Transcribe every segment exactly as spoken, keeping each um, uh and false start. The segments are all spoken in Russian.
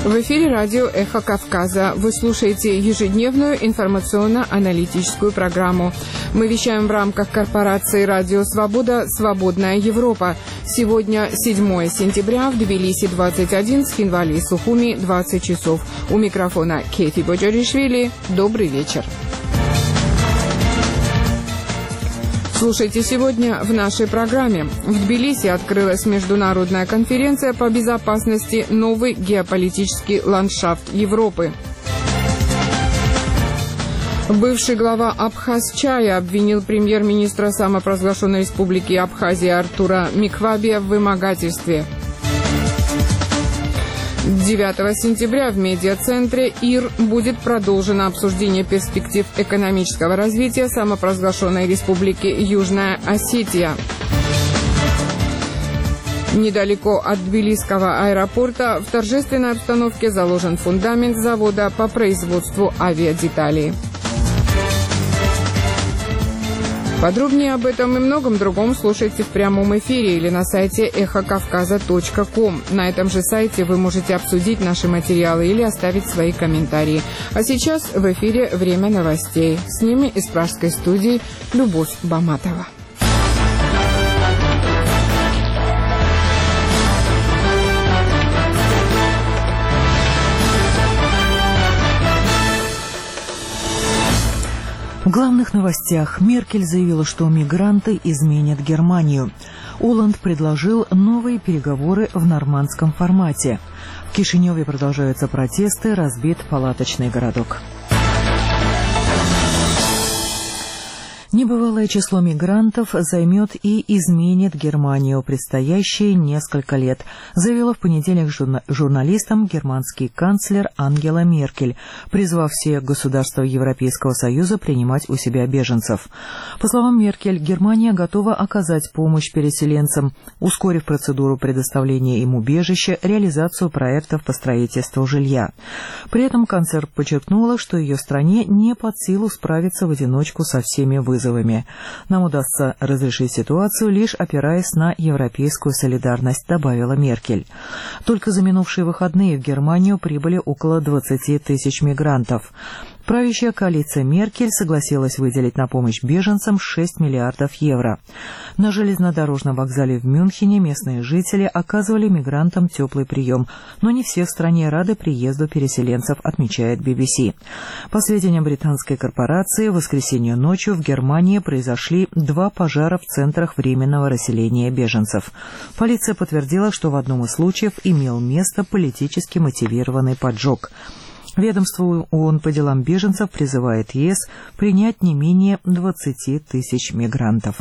В эфире радио «Эхо Кавказа». Вы слушаете ежедневную информационно-аналитическую программу. Мы вещаем в рамках корпорации «Радио Свобода. Свободная Европа». Сегодня седьмое сентября, в Тбилиси двадцать один, в Цхинвале и Сухуми двадцать часов. У микрофона Кейти Боджоришвили. Добрый вечер. Слушайте сегодня в нашей программе. В Тбилиси открылась международная конференция по безопасности «Новый геополитический ландшафт Европы». Бывший глава Абхазчая обвинил премьер-министра самопровозглашенной республики Абхазия Артура Миквабия в вымогательстве. девятого сентября в медиацентре ИР будет продолжено обсуждение перспектив экономического развития самопровозглашенной республики Южная Осетия. Недалеко от Тбилисского аэропорта в торжественной обстановке заложен фундамент завода по производству авиадеталей. Подробнее об этом и многом другом слушайте в прямом эфире или на сайте эхо кавказа точка ком. На этом же сайте вы можете обсудить наши материалы или оставить свои комментарии. А сейчас в эфире время новостей. С ними из пражской студии Любовь Баматова. В главных новостях Меркель заявила, что мигранты изменят Германию. Оланд предложил новые переговоры в нормандском формате. В Кишиневе продолжаются протесты, разбит палаточный городок. Небывалое число мигрантов займет и изменит Германию предстоящие несколько лет, заявила в понедельник журна- журналистам германский канцлер Ангела Меркель, призвав все государства Европейского Союза принимать у себя беженцев. По словам Меркель, Германия готова оказать помощь переселенцам, ускорив процедуру предоставления им убежища, реализацию проектов по строительству жилья. При этом канцлер подчеркнула, что ее стране не под силу справиться в одиночку со всеми вызовами. Нам удастся разрешить ситуацию, лишь опираясь на европейскую солидарность, добавила Меркель. Только за минувшие выходные в Германию прибыли около двадцати тысяч мигрантов. Правящая коалиция Меркель согласилась выделить на помощь беженцам шесть миллиардов евро. На железнодорожном вокзале в Мюнхене местные жители оказывали мигрантам теплый прием, но не все в стране рады приезду переселенцев, отмечает би би си. По сведениям британской корпорации, в воскресенье ночью в Германии произошли два пожара в центрах временного расселения беженцев. Полиция подтвердила, что в одном из случаев имел место политически мотивированный поджог. Ведомство ООН по делам беженцев призывает ЕС принять не менее двадцати тысяч мигрантов.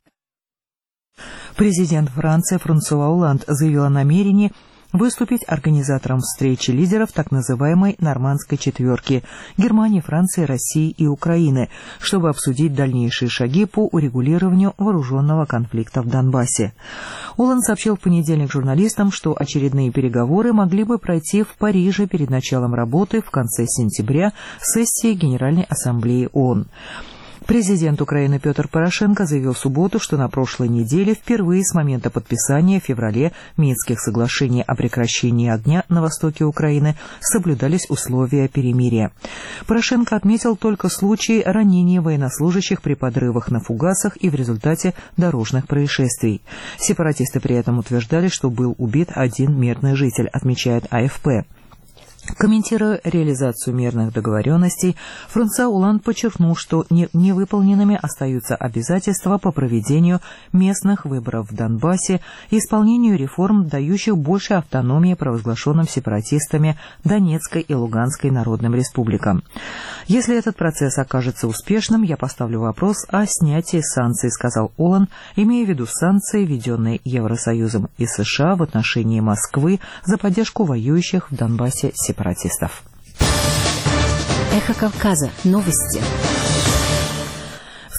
Президент Франции Франсуа Оланд заявил о намерении выступить организатором встречи лидеров так называемой «Нормандской четверки» Германии, Франции, России и Украины, чтобы обсудить дальнейшие шаги по урегулированию вооруженного конфликта в Донбассе. Оланд сообщил в понедельник журналистам, что очередные переговоры могли бы пройти в Париже перед началом работы в конце сентября сессии Генеральной Ассамблеи ООН. Президент Украины Петр Порошенко заявил в субботу, что на прошлой неделе впервые с момента подписания в феврале Минских соглашений о прекращении огня на востоке Украины соблюдались условия перемирия. Порошенко отметил только случаи ранения военнослужащих при подрывах на фугасах и в результате дорожных происшествий. Сепаратисты при этом утверждали, что был убит один мирный житель, отмечает а эф пэ. Комментируя реализацию мирных договоренностей, Франсуа Оланд подчеркнул, что не, невыполненными остаются обязательства по проведению местных выборов в Донбассе и исполнению реформ, дающих больше автономии провозглашенным сепаратистами Донецкой и Луганской народным республикам. Если этот процесс окажется успешным, я поставлю вопрос о снятии санкций, сказал Оланд, имея в виду санкции, введенные Евросоюзом и США в отношении Москвы за поддержку воюющих в Донбассе сепаратистов. сепаратистов. Эхо Кавказа. Новости.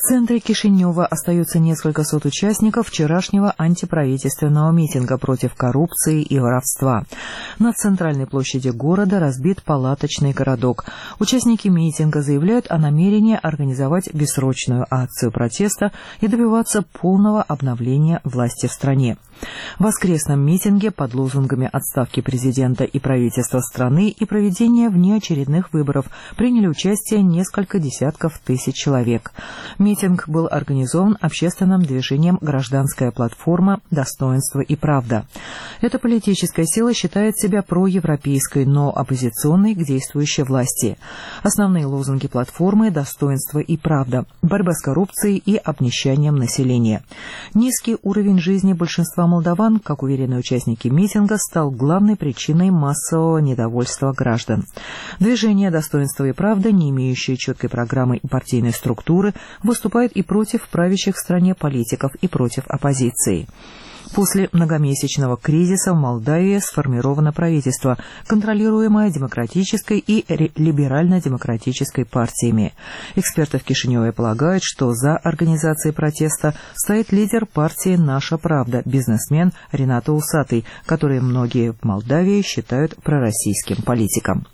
центре Кишинева остаются несколько сот участников вчерашнего антиправительственного митинга против коррупции и воровства. На центральной площади города разбит палаточный городок. Участники митинга заявляют о намерении организовать бессрочную акцию протеста и добиваться полного обновления власти в стране. В воскресном митинге под лозунгами отставки президента и правительства страны и проведения внеочередных выборов приняли участие несколько десятков тысяч человек. Митинг был организован общественным движением «Гражданская платформа. Достоинство и правда». Эта политическая сила считает себя проевропейской, но оппозиционной к действующей власти. Основные лозунги платформы – «Достоинство и правда», борьба с коррупцией и обнищанием населения. Низкий уровень жизни большинства молдаван, как уверены участники митинга, стал главной причиной массового недовольства граждан. Движение «Достоинство и правда», не имеющее четкой программы и партийной структуры, выступает и против правящих в стране политиков, и против оппозиции. После многомесячного кризиса в Молдавии сформировано правительство, контролируемое демократической и либерально-демократической партиями. Эксперты в Кишиневе полагают, что за организацией протеста стоит лидер партии «Наша правда», бизнесмен Ренато Усатый, который многие в Молдавии считают пророссийским политиком.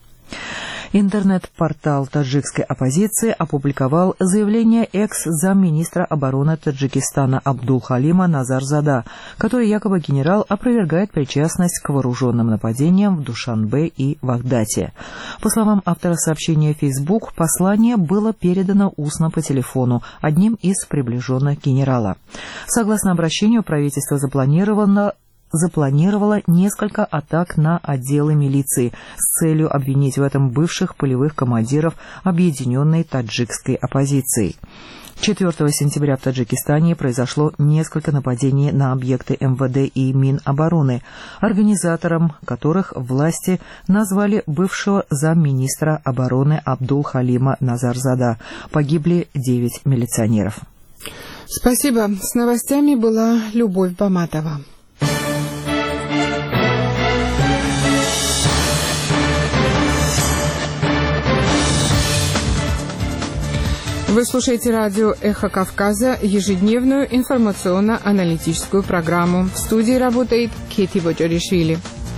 Интернет-портал таджикской оппозиции опубликовал заявление экс-замминистра обороны Таджикистана Абдулхалима Назарзада, который якобы генерал опровергает причастность к вооруженным нападениям в Душанбе и Вахдате. По словам автора сообщения в Facebook, послание было передано устно по телефону одним из приближенных генерала. Согласно обращению, правительство запланировано запланировала несколько атак на отделы милиции с целью обвинить в этом бывших полевых командиров объединенной таджикской оппозиции. четвёртого сентября в Таджикистане произошло несколько нападений на объекты эм вэ дэ и Минобороны, организатором которых власти назвали бывшего замминистра обороны Абдулхалима Назарзада. Погибли девять милиционеров. Спасибо. С новостями была Любовь Баматова. Вы слушаете радио «Эхо Кавказа», ежедневную информационно-аналитическую программу. В студии работает Кети Боджаришвили.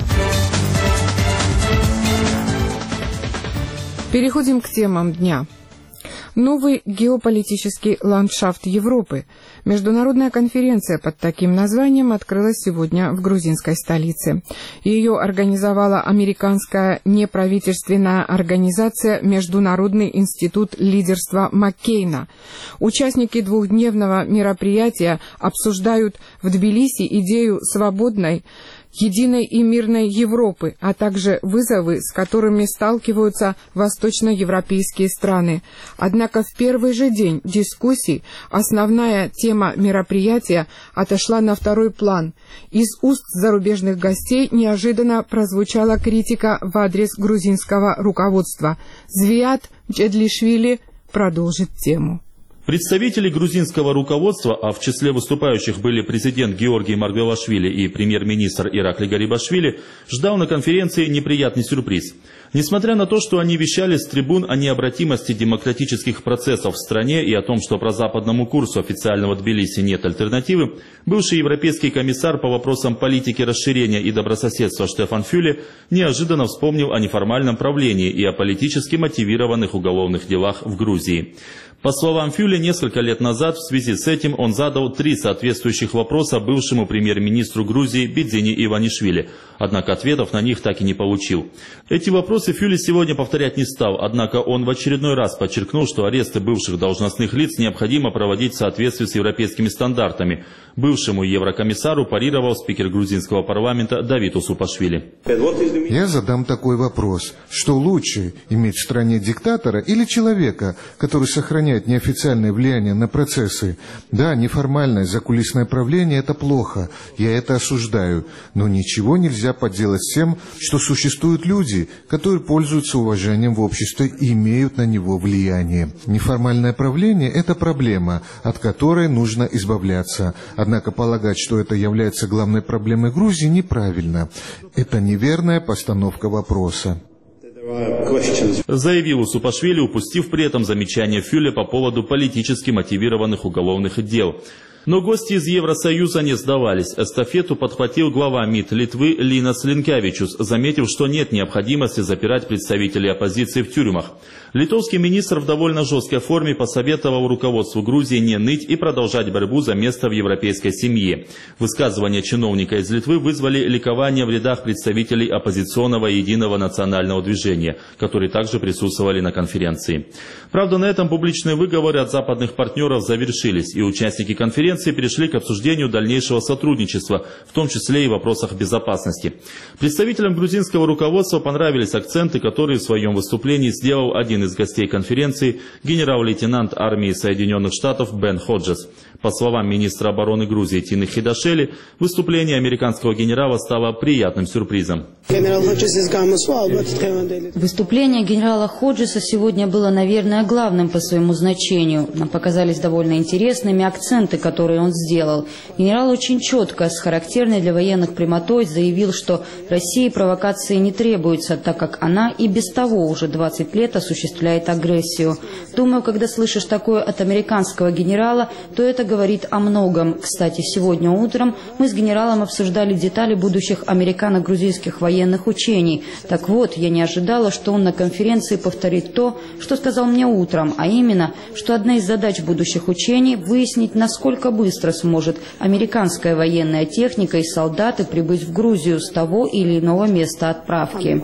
Переходим к темам дня. Новый геополитический ландшафт Европы. Международная конференция под таким названием открылась сегодня в грузинской столице. Ее организовала американская неправительственная организация Международный институт лидерства Маккейна. Участники двухдневного мероприятия обсуждают в Тбилиси идею свободной, единой и мирной Европы, а также вызовы, с которыми сталкиваются восточноевропейские страны. Однако в первый же день дискуссий основная тема мероприятия отошла на второй план. Из уст зарубежных гостей неожиданно прозвучала критика в адрес грузинского руководства. Звиат Джедлишвили продолжит тему. Представители грузинского руководства, а в числе выступающих были президент Георгий Маргвелашвили и премьер-министр Иракли Гарибашвили, ждал на конференции неприятный сюрприз. Несмотря на то, что они вещали с трибун о необратимости демократических процессов в стране и о том, что прозападному курсу официального Тбилиси нет альтернативы, бывший европейский комиссар по вопросам политики расширения и добрососедства Штефан Фюле неожиданно вспомнил о неформальном правлении и о политически мотивированных уголовных делах в Грузии. По словам Фюле, несколько лет назад в связи с этим он задал три соответствующих вопроса бывшему премьер-министру Грузии Бидзине Иванишвили, однако ответов на них так и не получил. Эти вопросы Фюле сегодня повторять не стал, однако он в очередной раз подчеркнул, что аресты бывших должностных лиц необходимо проводить в соответствии с европейскими стандартами. Бывшему еврокомиссару парировал спикер грузинского парламента Давид Усупашвили. Я задам такой вопрос. Что лучше, иметь в стране диктатора или человека, который сохраняет неофициальное влияние на процессы? Да, неформальное закулисное правление – это плохо, я это осуждаю, но ничего нельзя поделать с тем, что существуют люди, которые пользуются уважением в обществе и имеют на него влияние. Неформальное правление – это проблема, от которой нужно избавляться. Однако полагать, что это является главной проблемой Грузии, неправильно. Это неверная постановка вопроса. Заявил Усупашвили, упустив при этом замечание Фюле по поводу политически мотивированных уголовных дел. Но гости из Евросоюза не сдавались. Эстафету подхватил глава МИД Литвы Линас Линкевичус, заметив, что нет необходимости запирать представителей оппозиции в тюрьмах. Литовский министр в довольно жесткой форме посоветовал руководству Грузии не ныть и продолжать борьбу за место в европейской семье. Высказывания чиновника из Литвы вызвали ликование в рядах представителей оппозиционного Единого национального движения, которые также присутствовали на конференции. Правда, на этом публичные выговоры от западных партнеров завершились, и участники конференции перешли к обсуждению дальнейшего сотрудничества, в том числе и в вопросах безопасности. Представителям грузинского руководства понравились акценты, которые в своем выступлении сделал один из гостей конференции, генерал-лейтенант армии Соединенных Штатов Бен Ходжес. По словам министра обороны Грузии Тины Хидашели, выступление американского генерала стало приятным сюрпризом. Выступление генерала Ходжеса сегодня было, наверное, главным по своему значению. Нам показались довольно интересными акценты, которые он сделал. Генерал очень четко, с характерной для военных прямотой, заявил, что России провокации не требуются, так как она и без того уже двадцать лет осуществляет агрессию. Думаю, когда слышишь такое от американского генерала, то это говорит о многом. Кстати, сегодня утром мы с генералом обсуждали детали будущих американо-грузинских военных учений. Так вот, я не ожидала, что он на конференции повторит то, что сказал мне утром, а именно, что одна из задач будущих учений – выяснить, насколько быстро сможет американская военная техника и солдаты прибыть в Грузию с того или иного места отправки.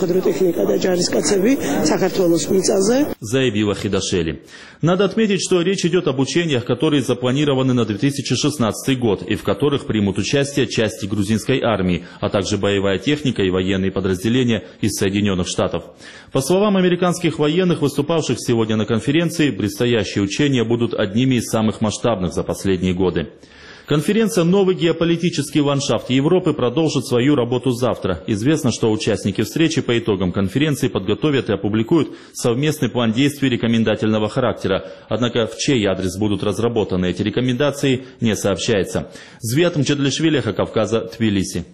Заявила Хидашели. Надо отметить, что речь идет об учениях, которые запланированы на две тысячи шестнадцатый год и в которых примут участие части грузинской армии, а также боевая техника и военные подразделения из Соединенных Штатов. По словам американских военных, выступавших сегодня на конференции, предстоящие учения будут одними из самых масштабных за последние годы. Конференция «Новый геополитический ландшафт Европы» продолжит свою работу завтра. Известно, что участники встречи по итогам конференции подготовят и опубликуют совместный план действий рекомендательного характера. Однако в чей адрес будут разработаны эти рекомендации, не сообщается. Звят Мчедлишвили, Кавказа, Тбилиси.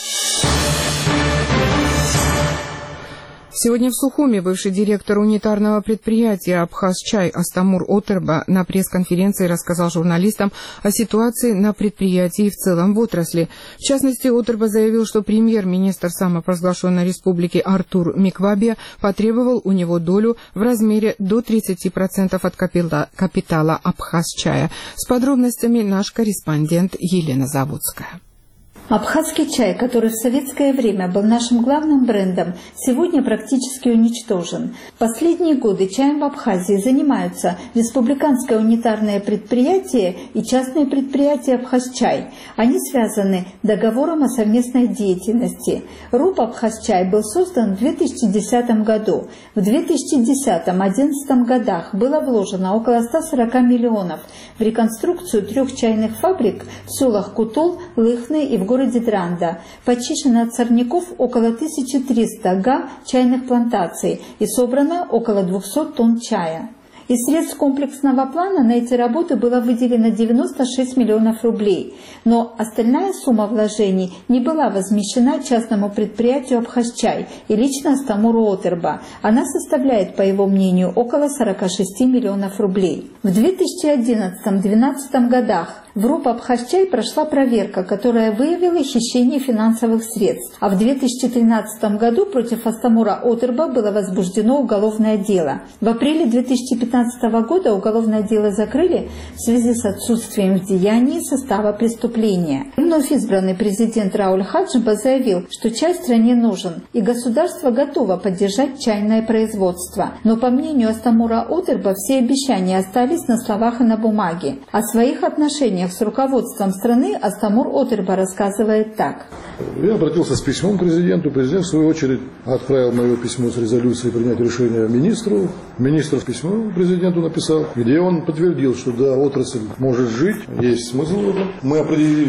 Сегодня в Сухуми бывший директор унитарного предприятия «Абхазчай» Астамур Отерба на пресс-конференции рассказал журналистам о ситуации на предприятии и в целом в отрасли. В частности, Отерба заявил, что премьер-министр самопровозглашенной республики Артур Миквабия потребовал у него долю в размере до тридцати процентов от капитала «Абхазчая». С подробностями наш корреспондент Елена Заводская. Абхазский чай, который в советское время был нашим главным брендом, сегодня практически уничтожен. В последние годы чаем в Абхазии занимаются республиканское унитарное предприятие и частные предприятия «Абхазчай». Они связаны договором о совместной деятельности. РУП «Абхазчай» был создан в две тысячи десятом году. В две тысячи десятом — две тысячи одиннадцатом годах было вложено около ста сорока миллионов в реконструкцию трех чайных фабрик в селах Кутол, Лыхны и в городе городе Дранда. Почищено от сорняков около тысячи трёхсот га чайных плантаций и собрано около двухсот тонн чая. Из средств комплексного плана на эти работы было выделено девяносто шесть миллионов рублей, но остальная сумма вложений не была возмещена частному предприятию «Абхазчай» и лично Астамуру Отерба. Она составляет, по его мнению, около сорока шести миллионов рублей. В две тысячи одиннадцатом — две тысячи двенадцатом годах в РУП «Абхазчай» прошла проверка, которая выявила хищение финансовых средств, а в две тысячи тринадцатом году против Астамура Отерба было возбуждено уголовное дело. В апреле две тысячи пятнадцатого года уголовное дело закрыли в связи с отсутствием в деянии состава преступления. Вновь избранный президент Рауль Хаджиба заявил, что чай в стране нужен, и государство готово поддержать чайное производство. Но, по мнению Астамура Отерба, все обещания остались на словах и на бумаге. О своих отношениях с руководством страны Астамур Отерба рассказывает так. Я обратился с письмом к президенту. Президент, в свою очередь, отправил мое письмо с резолюцией принять решение министру. Министр письмо президенту написал, где он подтвердил, что да, отрасль может жить, есть смысл в этом. Мы определились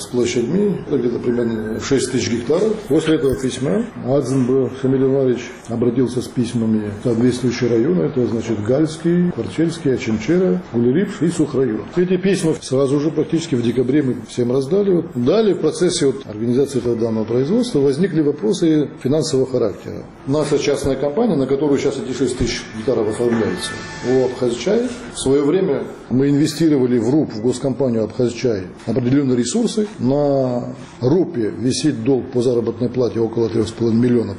с площадьми, где-то примерно шесть тысяч гектаров. После этого письма Адзенбо Шамиль Иванович обратился с письмами в соответствующие районы, это значит Гальский, Кварчельский, Очимчера, Гулерипш и Сухрайон. Эти письма сразу же практически в декабре мы всем раздали. Далее в процессе вот организации этого данного производства возникли вопросы финансового характера. Наша частная компания, на которую сейчас эти шесть тысяч гектаров оформляется, у Абхазчай, в свое время мы инвестировали в РУП, в госкомпанию Абхазчай, определенные ресурсы. На РУПе висит долг по заработной плате около трёх с половиной миллионов.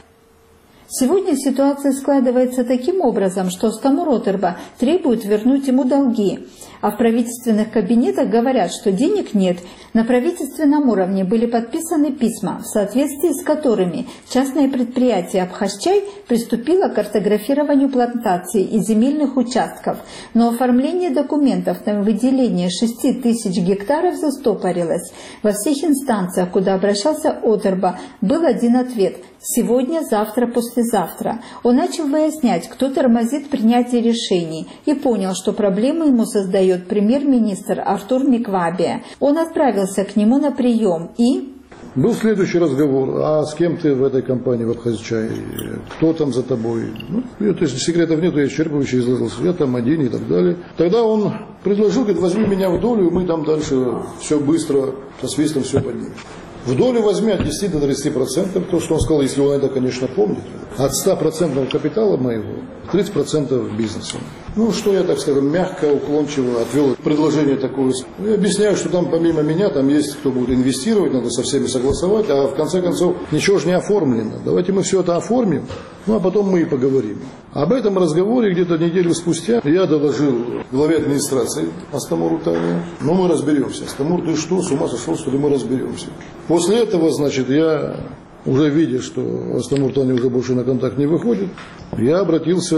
Сегодня ситуация складывается таким образом, что Астамур Отерба требует вернуть ему долги. А в правительственных кабинетах говорят, что денег нет. На правительственном уровне были подписаны письма, в соответствии с которыми частное предприятие Абхазчай приступило к картографированию плантаций и земельных участков. Но оформление документов на выделение шести тысяч гектаров застопорилось. Во всех инстанциях, куда обращался Отерба, был один ответ – сегодня, завтра, послезавтра. Он начал выяснять, кто тормозит принятие решений, и понял, что проблемы ему создает премьер-министр Артур Миквабе. Он отправился к нему на прием и... Был следующий разговор, а с кем ты в этой компании в Абхазчае, кто там за тобой? Ну, то есть секретов нету, я исчерпывающе изложился, я там один и так далее. Тогда он предложил, говорит, возьми меня в долю, мы там дальше все быстро, со свистом все поднимем. В долю возьми от десяти до тридцати процентов, то, что он сказал, если он это, конечно, помнит. От ста процентов капитала моего, тридцать процентов бизнеса. Ну, что я, так скажем, мягко, уклончиво отвел предложение такое. Я объясняю, что там помимо меня, там есть кто будет инвестировать, надо со всеми согласовать, а в конце концов ничего же не оформлено. Давайте мы все это оформим, ну а потом мы и поговорим. Об этом разговоре где-то неделю спустя я доложил главе администрации Астамуру Тане. Но мы разберемся. Астамур, ты что, с ума сошел, что ли, мы разберемся. После этого, значит, я, уже видя, что Астамур Тане уже больше на контакт не выходит, я обратился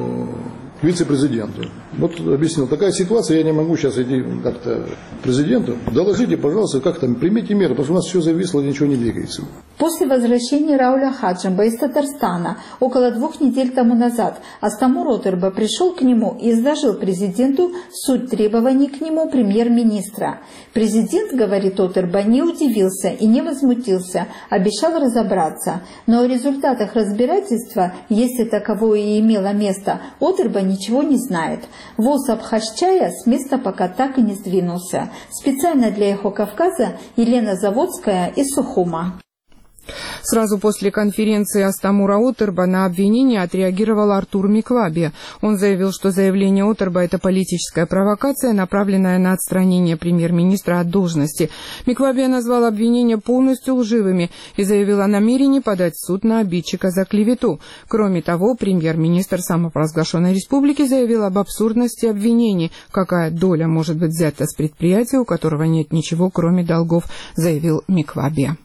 к вице-президенту. Вот объяснил, такая ситуация, я не могу сейчас идти как-то к президенту. Доложите, пожалуйста, как там, примите меры, потому что у нас все зависло, ничего не двигается. После возвращения Рауля Хаджимба из Татарстана около двух недель тому назад Астамур Отерба пришел к нему и изложил президенту суть требований к нему премьер-министра. Президент, говорит Отерба, не удивился и не возмутился, обещал разобраться. Но о результатах разбирательства, если таковое и имело место, Отерба ничего не знает. ВОЗ Абхазчая с места пока так и не сдвинулся. Специально для «Эхо Кавказа» Елена Заводская из Сухума. Сразу после конференции Астамура Отерба на обвинение отреагировал Артур Миквабе. Он заявил, что заявление Отерба – это политическая провокация, направленная на отстранение премьер-министра от должности. Миквабе назвал обвинения полностью лживыми и заявил о намерении подать в суд на обидчика за клевету. Кроме того, премьер-министр самопровозглашенной республики заявил об абсурдности обвинений. Какая доля может быть взята с предприятия, у которого нет ничего, кроме долгов, заявил Миквабе.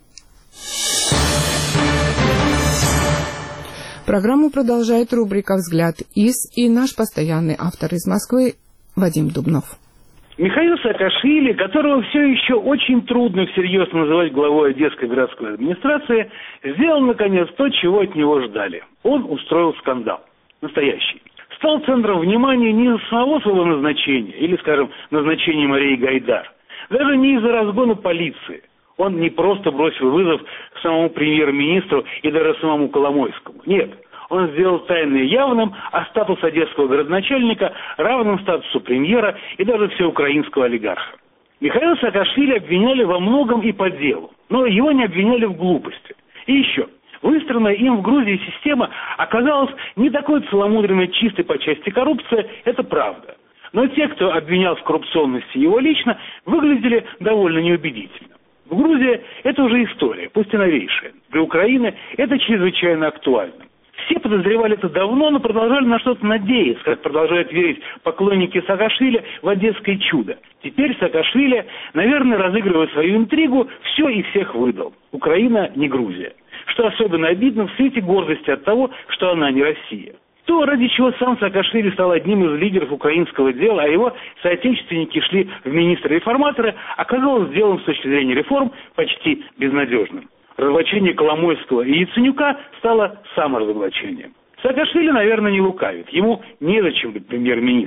Программу продолжает рубрика «Взгляд из» и наш постоянный автор из Москвы Вадим Дубнов. Михаил Саакашвили, которого все еще очень трудно всерьез называть главой Одесской городской администрации, сделал наконец то, чего от него ждали. Он устроил скандал. Настоящий. Стал центром внимания не из-за самого своего назначения, или, скажем, назначения Марии Гайдар, даже не из-за разгона полиции. Он не просто бросил вызов самому премьер-министру и даже самому Коломойскому. Нет, он сделал тайное явным, а статус одесского городначальника равным статусу премьера и даже всеукраинского олигарха. Михаила Саакашвили обвиняли во многом и по делу, но его не обвиняли в глупости. И еще, выстроенная им в Грузии система оказалась не такой целомудренной чистой по части коррупции, это правда. Но те, кто обвинял в коррупционности его лично, выглядели довольно неубедительно. В Грузии это уже история, пусть и новейшая. Для Украины это чрезвычайно актуально. Все подозревали это давно, но продолжали на что-то надеяться, как продолжают верить поклонники Саакашвили в одесское чудо. Теперь Саакашвили, наверное, разыгрывая свою интригу, все и всех выдал. Украина не Грузия. Что особенно обидно в свете гордости от того, что она не Россия. То, ради чего сам Саакашвили стал одним из лидеров украинского дела, а его соотечественники шли в министры-реформаторы, оказалось делом с точки зрения реформ почти безнадежным. Разоблачение Коломойского и Яценюка стало саморазоблачением. Саакашвили, наверное, не лукавит. Ему незачем быть премьер-министром.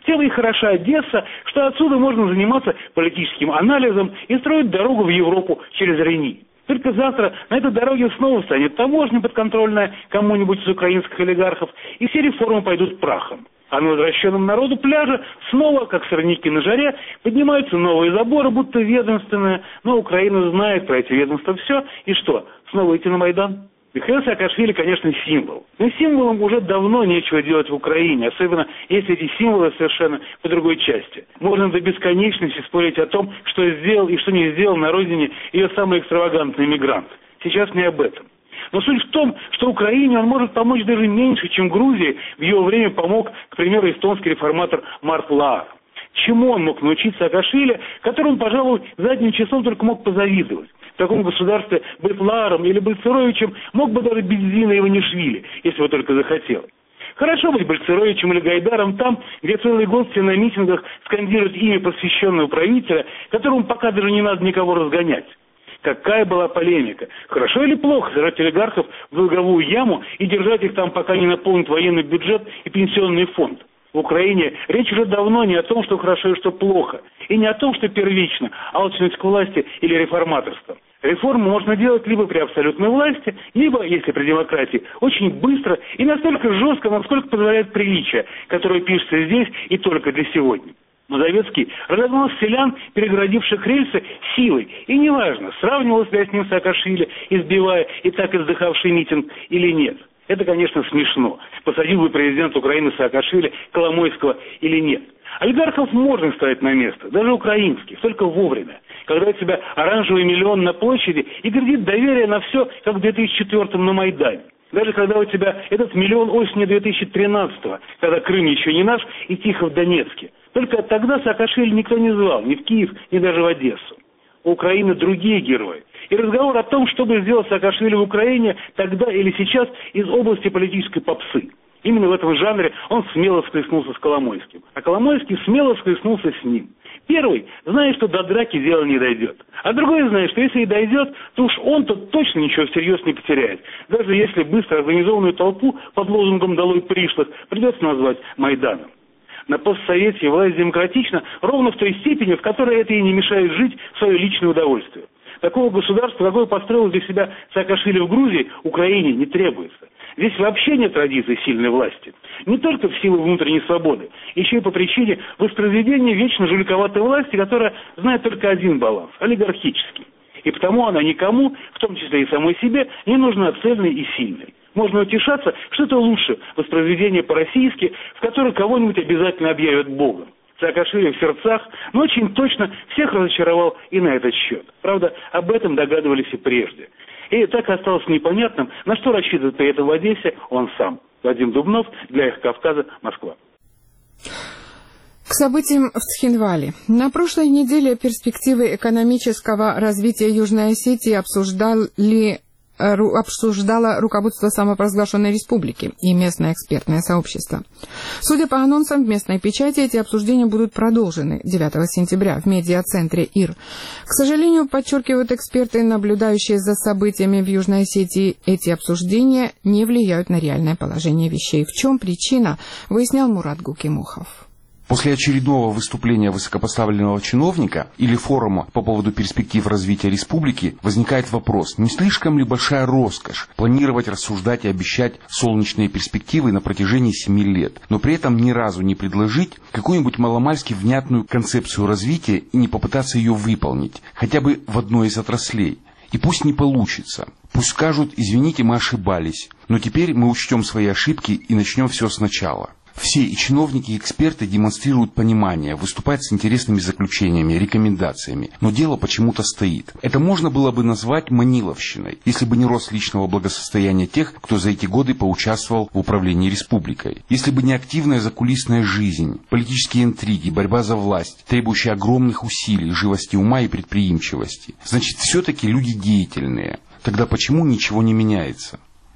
Тем и хороша Одесса, что отсюда можно заниматься политическим анализом и строить дорогу в Европу через Рени. Только завтра на этой дороге снова станет таможня подконтрольная кому-нибудь из украинских олигархов, и все реформы пойдут прахом. А на возвращенном народу пляже снова, как сорняки на жаре, поднимаются новые заборы, будто ведомственные, но Украина знает про эти ведомства все, и что, снова идти на Майдан? Михаил Саакашвили, конечно, символ. Но символам уже давно нечего делать в Украине, особенно если эти символы совершенно по другой части. Можно до бесконечности спорить о том, что сделал и что не сделал на родине ее самый экстравагантный мигрант. Сейчас не об этом. Но суть в том, что Украине он может помочь даже меньше, чем Грузии в его время помог, к примеру, эстонский реформатор Март Лаар. Чему он мог научить Саакашвили, которому, пожалуй, задним числом только мог позавидовать. В таком государстве быть Лааром или Бальцеровичем мог бы даже Бензина Иванишвили, если бы только захотел. Хорошо быть Бальцеровичем или Гайдаром там, где целый год все на митингах скандируют имя просвещенного правителя, которому пока даже не надо никого разгонять. Какая была полемика. Хорошо или плохо сажать олигархов в долговую яму и держать их там, пока не наполнит военный бюджет и пенсионный фонд? В Украине речь уже давно не о том, что хорошо и что плохо. И не о том, что первично, алчность к власти или реформаторство. Реформу можно делать либо при абсолютной власти, либо, если при демократии, очень быстро и настолько жестко, насколько позволяет приличие, которое пишется здесь и только для сегодня. Мазовецкий разогнал селян, перегородивших рельсы, силой. И неважно, сравнивал себя с ним Саакашвили, избивая и так издыхавший митинг или нет. Это, конечно, смешно. Посадил бы президент Украины Саакашвили Коломойского или нет. Олигархов можно ставить на место, даже украинских, только вовремя. Когда у тебя оранжевый миллион на площади и кредит доверия на все, как в две тысячи четвёртом на Майдане. Даже когда у тебя этот миллион осени две тысячи тринадцатого, когда Крым еще не наш и тихо в Донецке. Только тогда Саакашвили никто не звал, ни в Киев, ни даже в Одессу. У Украины другие герои. И разговор о том, что бы сделал Саакашвили в Украине тогда или сейчас, из области политической попсы. Именно в этом жанре он смело всплеснулся с Коломойским. А Коломойский смело всплеснулся с ним. Первый знает, что до драки дело не дойдет. А другой знает, что если и дойдет, то уж он-то точно ничего всерьез не потеряет. Даже если быстро организованную толпу под лозунгом «Долой пришлых» придется назвать Майданом. На постсоветке власть демократична ровно в той степени, в которой это и не мешает жить в свое личное удовольствие. Такого государства, какое построил для себя Саакашвили в Грузии, Украине не требуется. Здесь вообще нет традиции сильной власти. Не только в силу внутренней свободы, еще и по причине воспроизведения вечно жуликоватой власти, которая знает только один баланс – олигархический. И потому она никому, в том числе и самой себе, не нужна цельной и сильной. Можно утешаться, что это лучше воспроизведение по-российски, в котором кого-нибудь обязательно объявят Богом. Саакашвили в сердцах, но очень точно всех разочаровал и на этот счет. Правда, об этом догадывались и прежде. И так осталось непонятным, на что рассчитывает при этом в Одессе он сам. Вадим Дубнов, для «Эхо Кавказа», Москва. К событиям в Цхинвале. На прошлой неделе перспективы экономического развития Южной Осетии обсуждали обсуждало руководство самопровозглашенной республики и местное экспертное сообщество. Судя по анонсам в местной печати, эти обсуждения будут продолжены девятого сентября в медиа-центре ИР. К сожалению, подчеркивают эксперты, наблюдающие за событиями в Южной Осетии, эти обсуждения не влияют на реальное положение вещей. В чем причина, выяснял Мурат Гукимухов. После очередного выступления высокопоставленного чиновника или форума по поводу перспектив развития республики возникает вопрос, не слишком ли большая роскошь планировать, рассуждать и обещать солнечные перспективы на протяжении семи лет, но при этом ни разу не предложить какую-нибудь маломальски внятную концепцию развития и не попытаться ее выполнить, хотя бы в одной из отраслей. И пусть не получится. Пусть скажут, извините, мы ошибались, но теперь мы учтем свои ошибки и начнем все сначала. Все и чиновники, и эксперты демонстрируют понимание, выступают с интересными заключениями, рекомендациями, но дело почему-то стоит. Это можно было бы назвать маниловщиной, если бы не рост личного благосостояния тех, кто за эти годы поучаствовал в управлении республикой. Если бы не активная закулисная жизнь, политические интриги, борьба за власть, требующая огромных усилий, живости ума и предприимчивости. Значит, все-таки люди деятельные. Тогда почему ничего не меняется?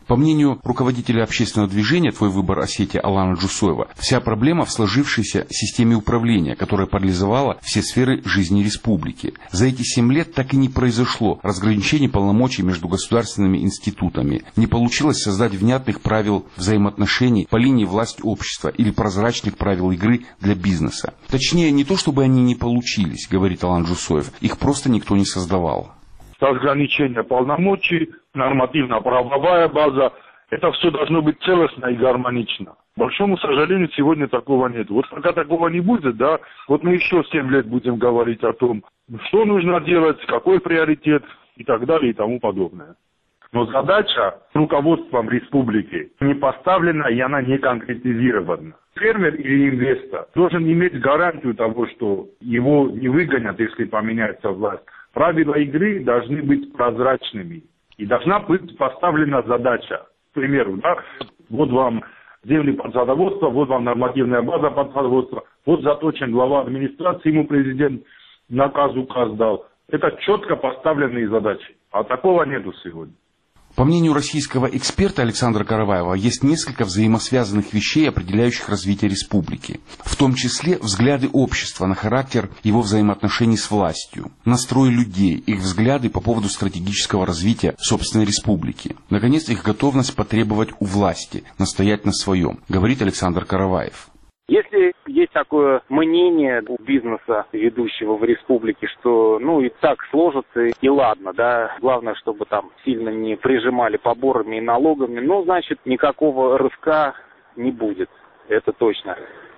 По мнению руководителя общественного движения «Твой выбор Осетия» Алана Джусоева, вся проблема в сложившейся системе управления, которая парализовала все сферы жизни республики. За эти семь лет так и не произошло разграничения полномочий между государственными институтами. Не получилось создать внятных правил взаимоотношений по линии власть-общества или прозрачных правил игры для бизнеса. Точнее, не то чтобы они не получились, говорит Алан Джусоев, их просто никто не создавал. Разграничение полномочий, нормативно-правовая база, это все должно быть целостно и гармонично. К большому сожалению, сегодня такого нет. Вот пока такого не будет, да, вот мы еще семь лет будем говорить о том, что нужно делать, какой приоритет и так далее и тому подобное. Но задача руководством республики не поставлена и она не конкретизирована. Фермер или инвестор должен иметь гарантию того, что его не выгонят, если поменяется власть. Правила игры должны быть прозрачными. И должна быть поставлена задача. К примеру, да, вот вам земли под садоводство, вот вам нормативная база под садоводство, вот заточен глава администрации, ему президент наказ, указ дал. Это четко поставленные задачи. А такого нету сегодня. По мнению российского эксперта Александра Караваева, есть несколько взаимосвязанных вещей, определяющих развитие республики. В том числе взгляды общества на характер его взаимоотношений с властью, настрой людей, их взгляды по поводу стратегического развития собственной республики. Наконец, их готовность потребовать у власти, настоять на своем, говорит Александр Караваев. Если есть такое мнение у бизнеса, ведущего в республике, что ну и так сложится, и ладно, да, главное, чтобы там сильно не прижимали поборами и налогами, ну, значит, никакого рывка не будет, это точно.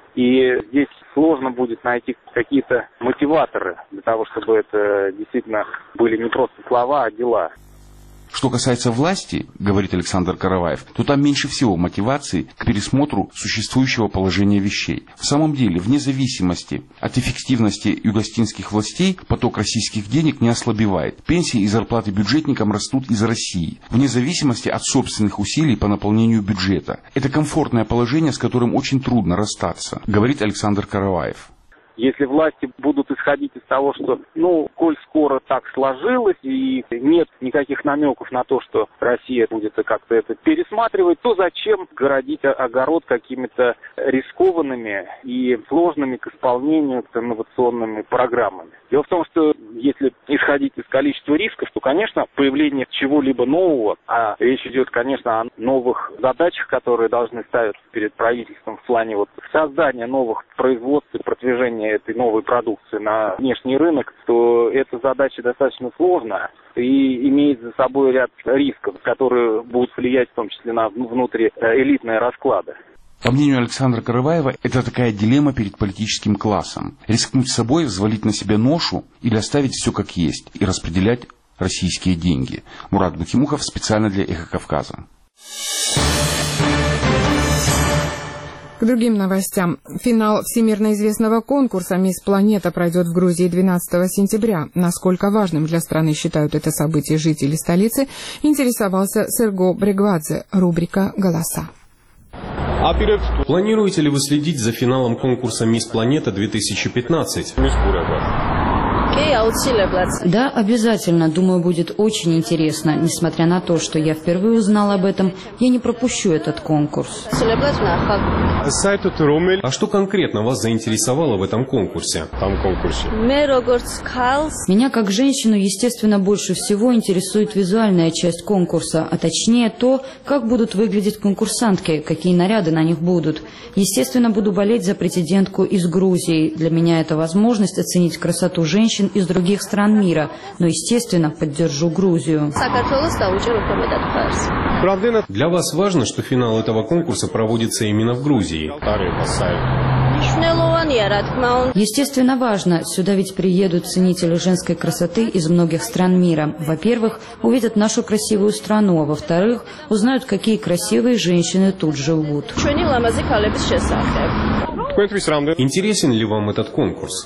И здесь сложно будет найти какие-то мотиваторы для того, чтобы это действительно были не просто слова, а дела. Что касается власти, говорит Александр Караваев, то там меньше всего мотивации к пересмотру существующего положения вещей. В самом деле, вне зависимости от эффективности югостинских властей, поток российских денег не ослабевает. Пенсии и зарплаты бюджетникам растут из России, вне зависимости от собственных усилий по наполнению бюджета. Это комфортное положение, с которым очень трудно расстаться, говорит Александр Караваев. Если власти будут исходить из того, что, ну, коль скоро так сложилось, и нет никаких намеков на то, что Россия будет как-то это пересматривать, то зачем городить огород какими-то рискованными и сложными к исполнению инновационными программами? Дело в том, что если исходить из количества рисков, то, конечно, появление чего-либо нового, а речь идет, конечно, о новых задачах, которые должны ставиться перед правительством в плане вот создания новых производств и продвижения этой новой продукции на внешний рынок, то эта задача достаточно сложная и имеет за собой ряд рисков, которые будут влиять в том числе на внутриэлитные расклады. По мнению Александра Караваева, это такая дилемма перед политическим классом. Рискнуть собой, взвалить на себя ношу или оставить все как есть и распределять российские деньги. Мурат Бухимухов специально для «Эхо Кавказа». К другим новостям. Финал всемирно известного конкурса «Мисс Планета» пройдет в Грузии двенадцатого сентября. Насколько важным для страны считают это событие жители столицы, интересовался Серго Брегвадзе. Рубрика «Голоса». Планируете ли вы следить за финалом конкурса «Мисс Планета-две тысячи пятнадцать»? Да, обязательно. Думаю, будет очень интересно. Несмотря на то, что я впервые узнала об этом, я не пропущу этот конкурс. А что конкретно вас заинтересовало в этом конкурсе? Там конкурсе. Меня как женщину, естественно, больше всего интересует визуальная часть конкурса, а точнее то, как будут выглядеть конкурсантки, какие наряды на них будут. Естественно, буду болеть за претендентку из Грузии. Для меня это возможность оценить красоту женщин из других стран мира, но, естественно, поддержу Грузию. Для вас важно, что финал этого конкурса проводится именно в Грузии? Естественно, важно. Сюда ведь приедут ценители женской красоты из многих стран мира. Во-первых, увидят нашу красивую страну, а во-вторых, узнают, какие красивые женщины тут живут. Интересен ли вам этот конкурс?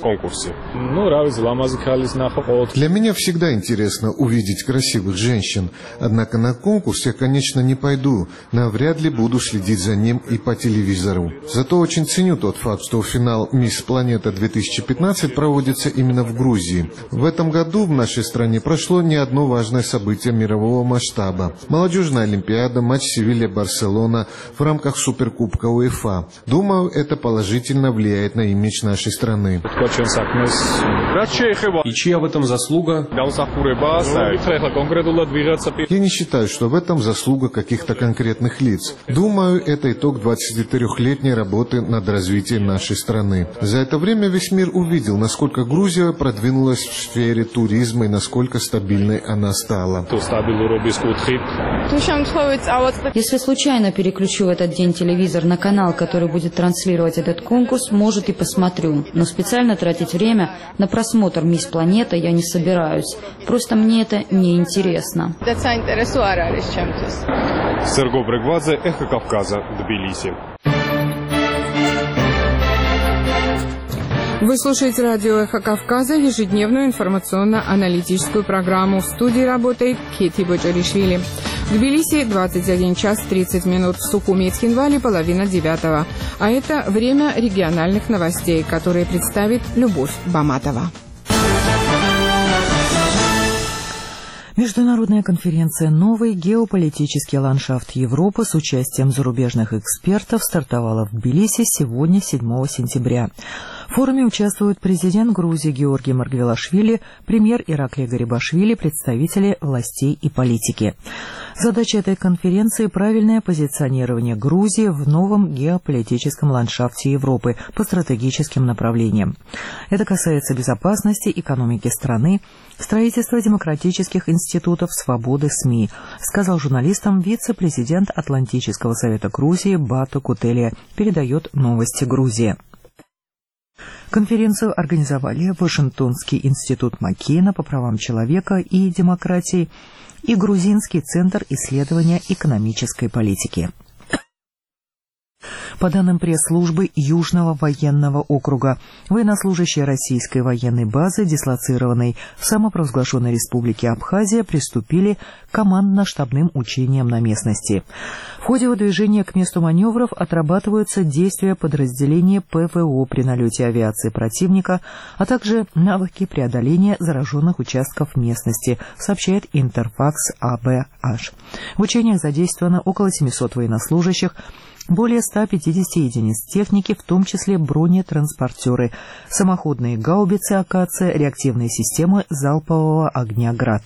Для меня всегда интересно увидеть красивых женщин. Однако на конкурс я, конечно, не пойду. Навряд ли буду следить за ним и по телевизору. Зато очень ценю тот факт, что финал «Мисс Планета-две тысячи пятнадцать» проводится именно в Грузии. В этом году в нашей стране прошло не одно важное событие мирового масштаба. Молодежная олимпиада, матч Севилья-Барселона в рамках Суперкубка УЕФА. Думаю, это положительно влияет на имидж нашей страны. И чья в этом заслуга? Я не считаю, что в этом заслуга каких-то конкретных лиц. Думаю, это итог двадцатитрёхлетней работы над развитием нашей страны. За это время весь мир увидел, насколько Грузия продвинулась в сфере туризма и насколько стабильной она стала. Если случайно переключу в этот день телевизор на канал, который будет транслировать этот конкурс, может и посмотрю. Но специально тратить время на просмотр «Мисс Планета» я не собираюсь. Просто мне это не интересно. Серго Брегвадзе, Эхо Кавказа, Тбилиси. Вы слушаете радио «Эхо Кавказа», ежедневную информационно-аналитическую программу. В студии работает Кети Боджаришвили. В Тбилиси двадцать один час тридцать минут, в Сухуми и Цхинвале половина девятого. А это время региональных новостей, которые представит Любовь Баматова. Международная конференция «Новый геополитический ландшафт Европы» с участием зарубежных экспертов стартовала в Тбилиси сегодня, седьмого сентября. В форуме участвуют президент Грузии Георгий Маргвелашвили, премьер Ираклий Гарибашвили, представители властей и политики. Задача этой конференции – правильное позиционирование Грузии в новом геополитическом ландшафте Европы по стратегическим направлениям. Это касается безопасности, экономики страны, строительства демократических институтов, свободы СМИ, сказал журналистам вице-президент Атлантического совета Грузии Бату Кутелия, передает новости Грузии. Конференцию организовали Вашингтонский институт Маккейна по правам человека и демократии и Грузинский центр исследования экономической политики. По данным пресс-службы Южного военного округа, военнослужащие российской военной базы, дислоцированной в самопровозглашенной республике Абхазия, приступили к командно-штабным учениям на местности. В ходе выдвижения к месту маневров отрабатываются действия подразделения ПВО при налете авиации противника, а также навыки преодоления зараженных участков местности, сообщает Интерфакс АБХ. В учениях задействовано около семисот военнослужащих, более ста пятидесяти единиц техники, в том числе бронетранспортеры, самоходные гаубицы «Акация», реактивные системы залпового огня «Град».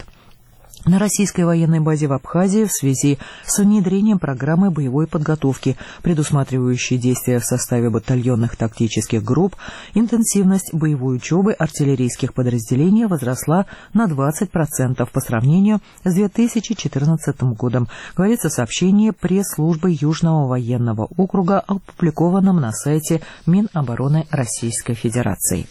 На российской военной базе в Абхазии в связи с внедрением программы боевой подготовки, предусматривающей действия в составе батальонных тактических групп, интенсивность боевой учебы артиллерийских подразделений возросла на двадцать процентов по сравнению с две тысячи четырнадцатым годом, говорится в сообщении пресс-службы Южного военного округа, опубликованном на сайте Минобороны Российской Федерации.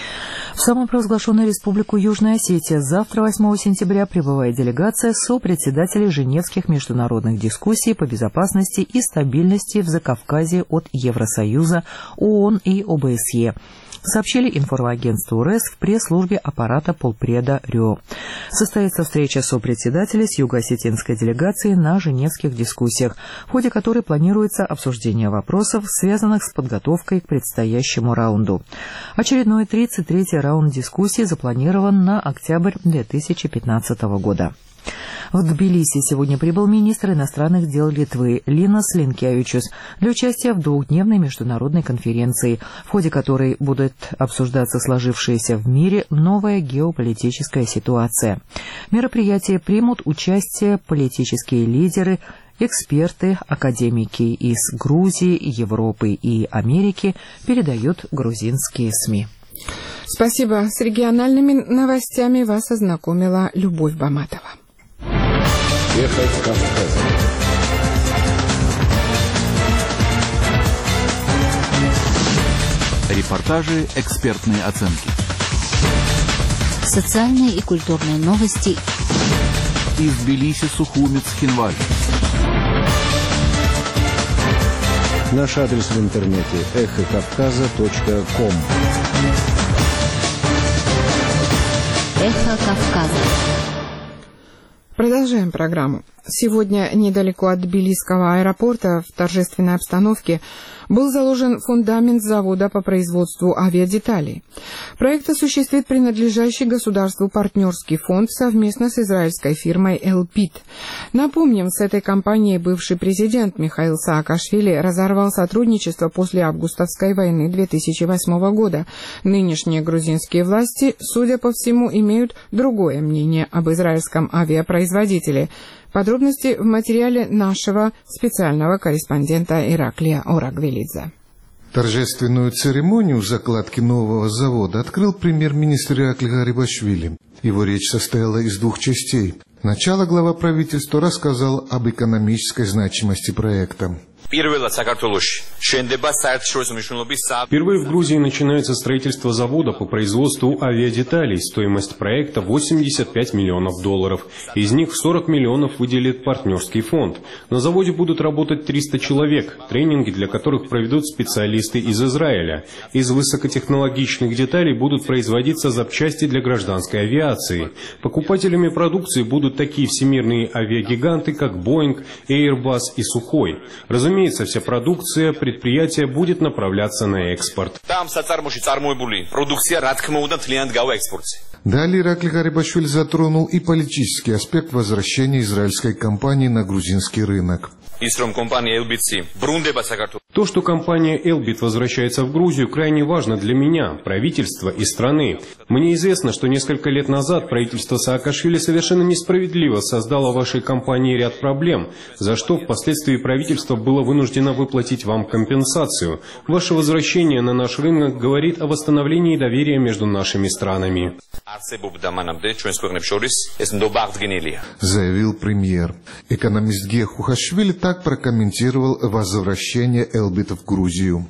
В самопровозглашенную республику Южная Осетия завтра, восьмого сентября, прибывает делегация сопредседателей Женевских международных дискуссий по безопасности и стабильности в Закавказье от Евросоюза, ООН и ОБСЕ, сообщили информагентству РЭС в пресс-службе аппарата полпреда РИО. Состоится встреча сопредседателей с юго-осетинской делегацией на женевских дискуссиях, в ходе которой планируется обсуждение вопросов, связанных с подготовкой к предстоящему раунду. Очередной тридцать третий раунд дискуссий запланирован на октябрь две тысячи пятнадцатого года. В Тбилиси сегодня прибыл министр иностранных дел Литвы Линас Линкевичус для участия в двухдневной международной конференции, в ходе которой будет обсуждаться сложившаяся в мире новая геополитическая ситуация. В мероприятии примут участие политические лидеры, эксперты, академики из Грузии, Европы и Америки, передают грузинские СМИ. Спасибо. С региональными новостями вас ознакомила Любовь Баматова. Эхо Кавказа. Репортажи, экспертные оценки. Социальные и культурные новости. Из Тбилиси, Сухуми, Цхинвале. Наш адрес в интернете эхо кавказа точка ком. Эхо Кавказа. Продолжаем программу. Сегодня недалеко от Тбилисского аэропорта в торжественной обстановке был заложен фундамент завода по производству авиадеталей. Проект осуществит принадлежащий государству партнерский фонд совместно с израильской фирмой «Элбит». Напомним, с этой компанией бывший президент Михаил Саакашвили разорвал сотрудничество после августовской войны две тысячи восьмого года. Нынешние грузинские власти, судя по всему, имеют другое мнение об израильском авиапроизводителе. Подробности в материале нашего специального корреспондента Ираклия Орагвелидзе. Торжественную церемонию закладки нового завода открыл премьер-министр Ираклий Гарибашвили. Его речь состояла из двух частей. Сначала глава правительства рассказал об экономической значимости проекта. Впервые в Грузии начинается строительство завода по производству авиадеталей. Стоимость проекта восемьдесят пять миллионов долларов. Из них сорок миллионов выделит партнерский фонд. На заводе будут работать триста человек, тренинги для которых проведут специалисты из Израиля. Из высокотехнологичных деталей будут производиться запчасти для гражданской авиации. Покупателями продукции будут такие всемирные авиагиганты, как Boeing, Airbus и Сухой. Разумеется, вся продукция предприятия будет направляться на экспорт. Далее Ираклий Гарибашвили затронул и политический аспект возвращения израильской компании на грузинский рынок. То, что компания «Элбит» возвращается в Грузию, крайне важно для меня, правительства и страны. Мне известно, что несколько лет назад правительство Саакашвили совершенно несправедливо создало вашей компании ряд проблем, за что впоследствии правительство было вынуждено выплатить вам компенсацию. Ваше возвращение на наш рынок говорит о восстановлении доверия между нашими странами. Заявил премьер. Экономист Гея Хухашвили так прокомментировал возвращение «Элбита» в Грузию.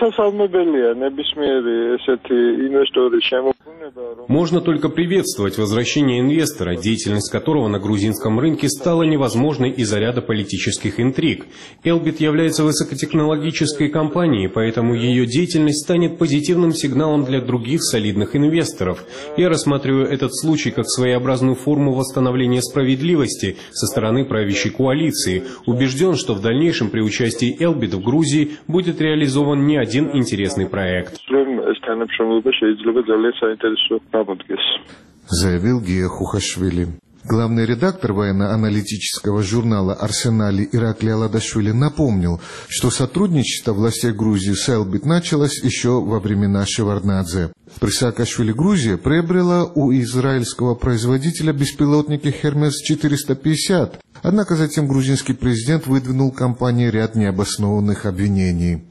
Можно только приветствовать возвращение инвестора, деятельность которого на грузинском рынке стала невозможной из-за ряда политических интриг. «Элбит» является высокотехнологической компанией, поэтому ее деятельность станет позитивным сигналом для других солидных инвесторов. Я рассматриваю этот случай как своеобразную форму восстановления справедливости со стороны правящей коалиции. Убежден, что в дальнейшем при участии «Элбит» в Грузии будет реализован не один интересный проект. Заявил Гея Хухашвили. Главный редактор военно-аналитического журнала «Арсенали» Ираклий Аладашвили напомнил, что сотрудничество властей Грузии с «Элбит» началось еще во времена Шеварднадзе. При Саакашвили Грузия приобрела у израильского производителя беспилотники «Хермес четыреста пятьдесят», однако затем грузинский президент выдвинул компании ряд необоснованных обвинений.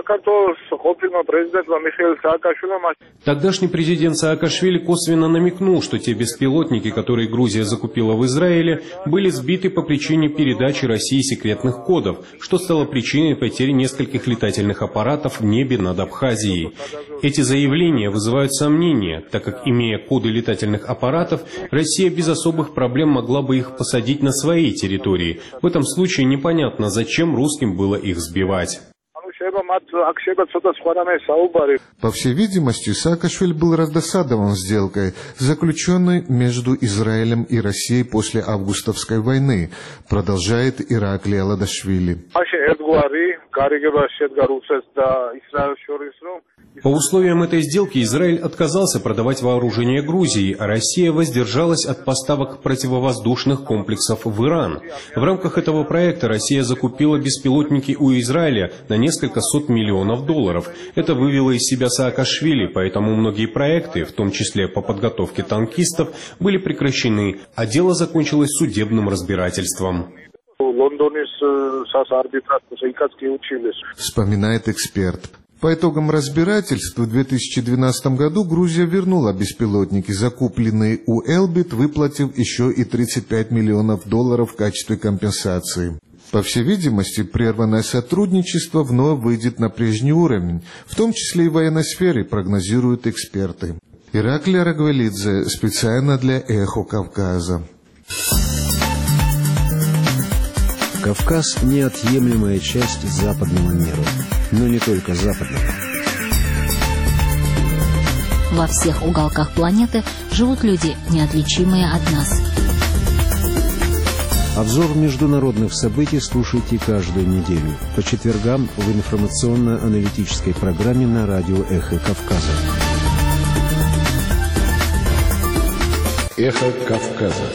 Тогдашний президент Саакашвили косвенно намекнул, что те беспилотники, которые Грузия закупила в Израиле, были сбиты по причине передачи России секретных кодов, что стало причиной потери нескольких летательных аппаратов в небе над Абхазией. Эти заявления вызывают сомнения, так как, имея коды летательных аппаратов, Россия без особых проблем могла бы их посадить на своей территории. В этом случае непонятно, зачем русским было их сбивать. По всей видимости, Саакашвили был раздосадован сделкой, заключенной между Израилем и Россией после августовской войны, продолжает Ираклий Аладашвили. По условиям этой сделки Израиль отказался продавать вооружение Грузии, а Россия воздержалась от поставок противовоздушных комплексов в Иран. В рамках этого проекта Россия закупила беспилотники у Израиля на несколько сот миллионов долларов. Это вывело из себя Саакашвили, поэтому многие проекты, в том числе по подготовке танкистов, были прекращены, а дело закончилось судебным разбирательством. Вспоминает эксперт. По итогам разбирательства в две тысячи двенадцатом году Грузия вернула беспилотники, закупленные у «Элбит», выплатив еще и тридцать пять миллионов долларов в качестве компенсации. По всей видимости, прерванное сотрудничество вновь выйдет на прежний уровень, в том числе и в военной сфере, прогнозируют эксперты. Ираклий Орагвелидзе специально для «Эхо Кавказа». Кавказ – неотъемлемая часть западного мира, но не только западного. Во всех уголках планеты живут люди, неотличимые от нас. Обзор международных событий слушайте каждую неделю по четвергам в информационно-аналитической программе на радио «Эхо Кавказа». «Эхо Кавказа».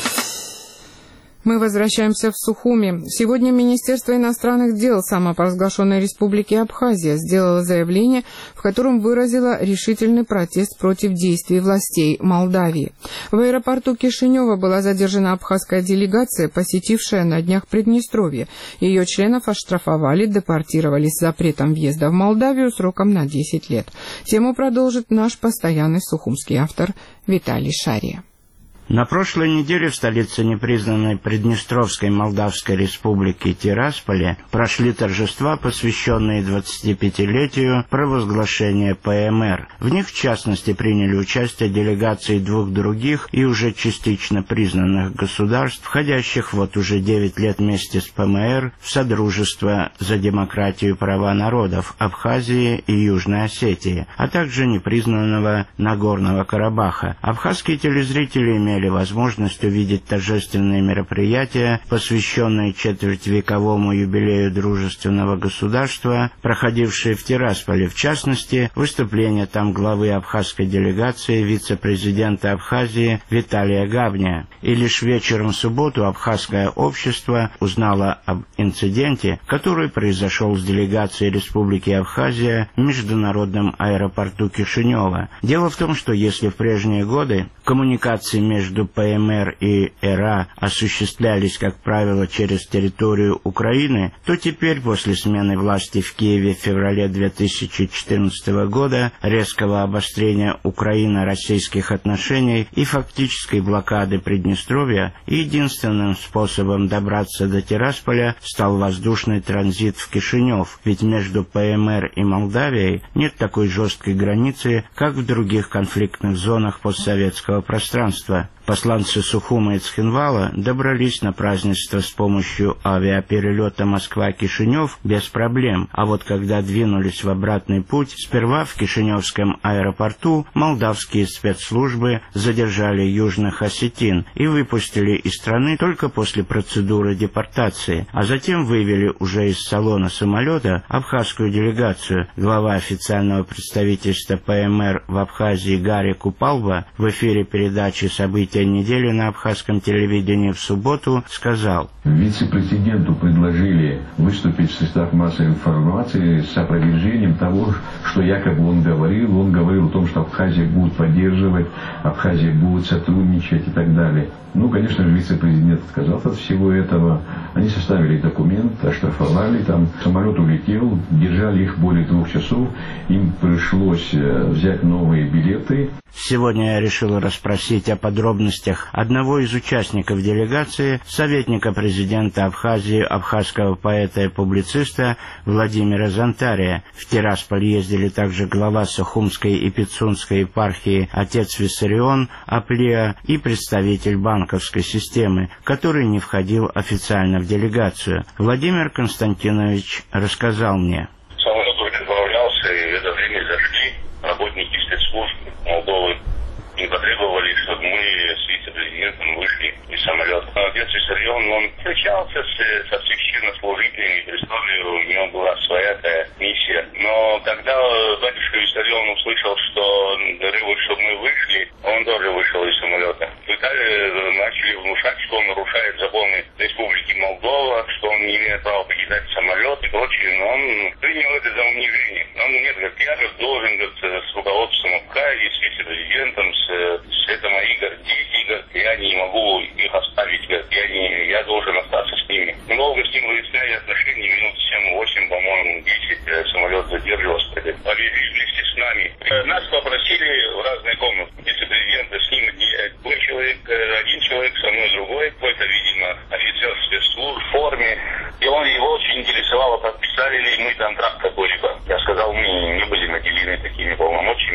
Мы возвращаемся в Сухуми. Сегодня Министерство иностранных дел самопровозглашенной Республики Абхазия сделало заявление, в котором выразило решительный протест против действий властей Молдавии. В аэропорту Кишинева была задержана абхазская делегация, посетившая на днях Приднестровье. Ее членов оштрафовали, депортировали с запретом въезда в Молдавию сроком на десять лет. Тему продолжит наш постоянный сухумский автор Виталий Шария. На прошлой неделе в столице непризнанной Приднестровской Молдавской Республики Тирасполе прошли торжества, посвященные двадцатипятилетию провозглашения ПМР. В них, в частности, приняли участие делегации двух других и уже частично признанных государств, входящих вот уже девять лет вместе с ПМР в Содружество за демократию и права народов Абхазии и Южной Осетии, а также непризнанного Нагорного Карабаха. Абхазские телезрители имели имели возможность увидеть торжественные мероприятия, посвященные четвертьвековому юбилею дружественного государства, проходившие в Тирасполе, в частности, выступление там главы абхазской делегации вице-президента Абхазии Виталия Габня. И лишь вечером в субботу абхазское общество узнало об инциденте, который произошел с делегацией Республики Абхазия в международном аэропорту Кишинева. Дело в том, что если в прежние годы коммуникации между между ПМР и ЭРА осуществлялись, как правило, через территорию Украины, то теперь, после смены власти в Киеве в феврале две тысячи четырнадцатого года, резкого обострения украино-российских отношений и фактической блокады Приднестровья, единственным способом добраться до Тирасполя стал воздушный транзит в Кишинев, ведь между ПМР и Молдавией нет такой жесткой границы, как в других конфликтных зонах постсоветского пространства. Посланцы Сухума и Цхинвала добрались на празднество с помощью авиаперелета Москва-Кишинев без проблем, а вот когда двинулись в обратный путь, сперва в Кишиневском аэропорту молдавские спецслужбы задержали южных осетин и выпустили из страны только после процедуры депортации, а затем вывели уже из салона самолета абхазскую делегацию. Глава официального представительства ПМР в Абхазии Гарри Купалба в эфире передачи «События недели» на абхазском телевидении в субботу сказал: вице-президенту предложили выступить в средствах массовой информации с опровержением того, что якобы он говорил. Он говорил о том, что Абхазия будет поддерживать, Абхазия будет сотрудничать и так далее. Ну, конечно же, вице-президент отказался от всего этого. Они составили документ, оштрафовали, там самолет улетел, держали их более двух часов. Им пришлось взять новые билеты. Сегодня я решил расспросить о подробностях одного из участников делегации, советника президента Абхазии, абхазского поэта и публициста Владимира Зантария. В Тирасполь ездили также глава Сухумской и Пицунской епархии отец Виссарион Аплия и представитель банковской системы, который не входил официально в делегацию. Владимир Константинович рассказал мне. Самолет уже отправлялся, и в это время зашли работники спецслужб Молдовы и потребовали, чтобы мы с вице-президентом вышли из самолета. Отец Виссарион, он встречался с, со священнослужителями, прислали, у него была своя такая миссия. Но когда батюшка Виссарион услышал, что требуют, чтобы мы вышли, он тоже вышел из самолета. В Италии начали внушать, что он нарушает законы Республики Молдова, что он не имеет права покидать самолет и прочее, но он принял это за унижение. Он нет, как я как должен как, с руководством Абхазии, с вице-президентом, с, с это мои дети, как, я не могу их оставить, как, я, не, я должен остаться с ними. Мы долго с ним выясняли отношения, минут семь-восемь, по-моему, десять, самолет задерживался, повезли вместе с нами. Нас попросили в разные комнаты. Вице-президента с ним был человек, один человек, со мной другой, какой-то, видимо, офицер спецслужб в форме. И он его очень интересовало, подписали ли мы контракт какой-либо. Я сказал, мы не были наделены такими полномочиями.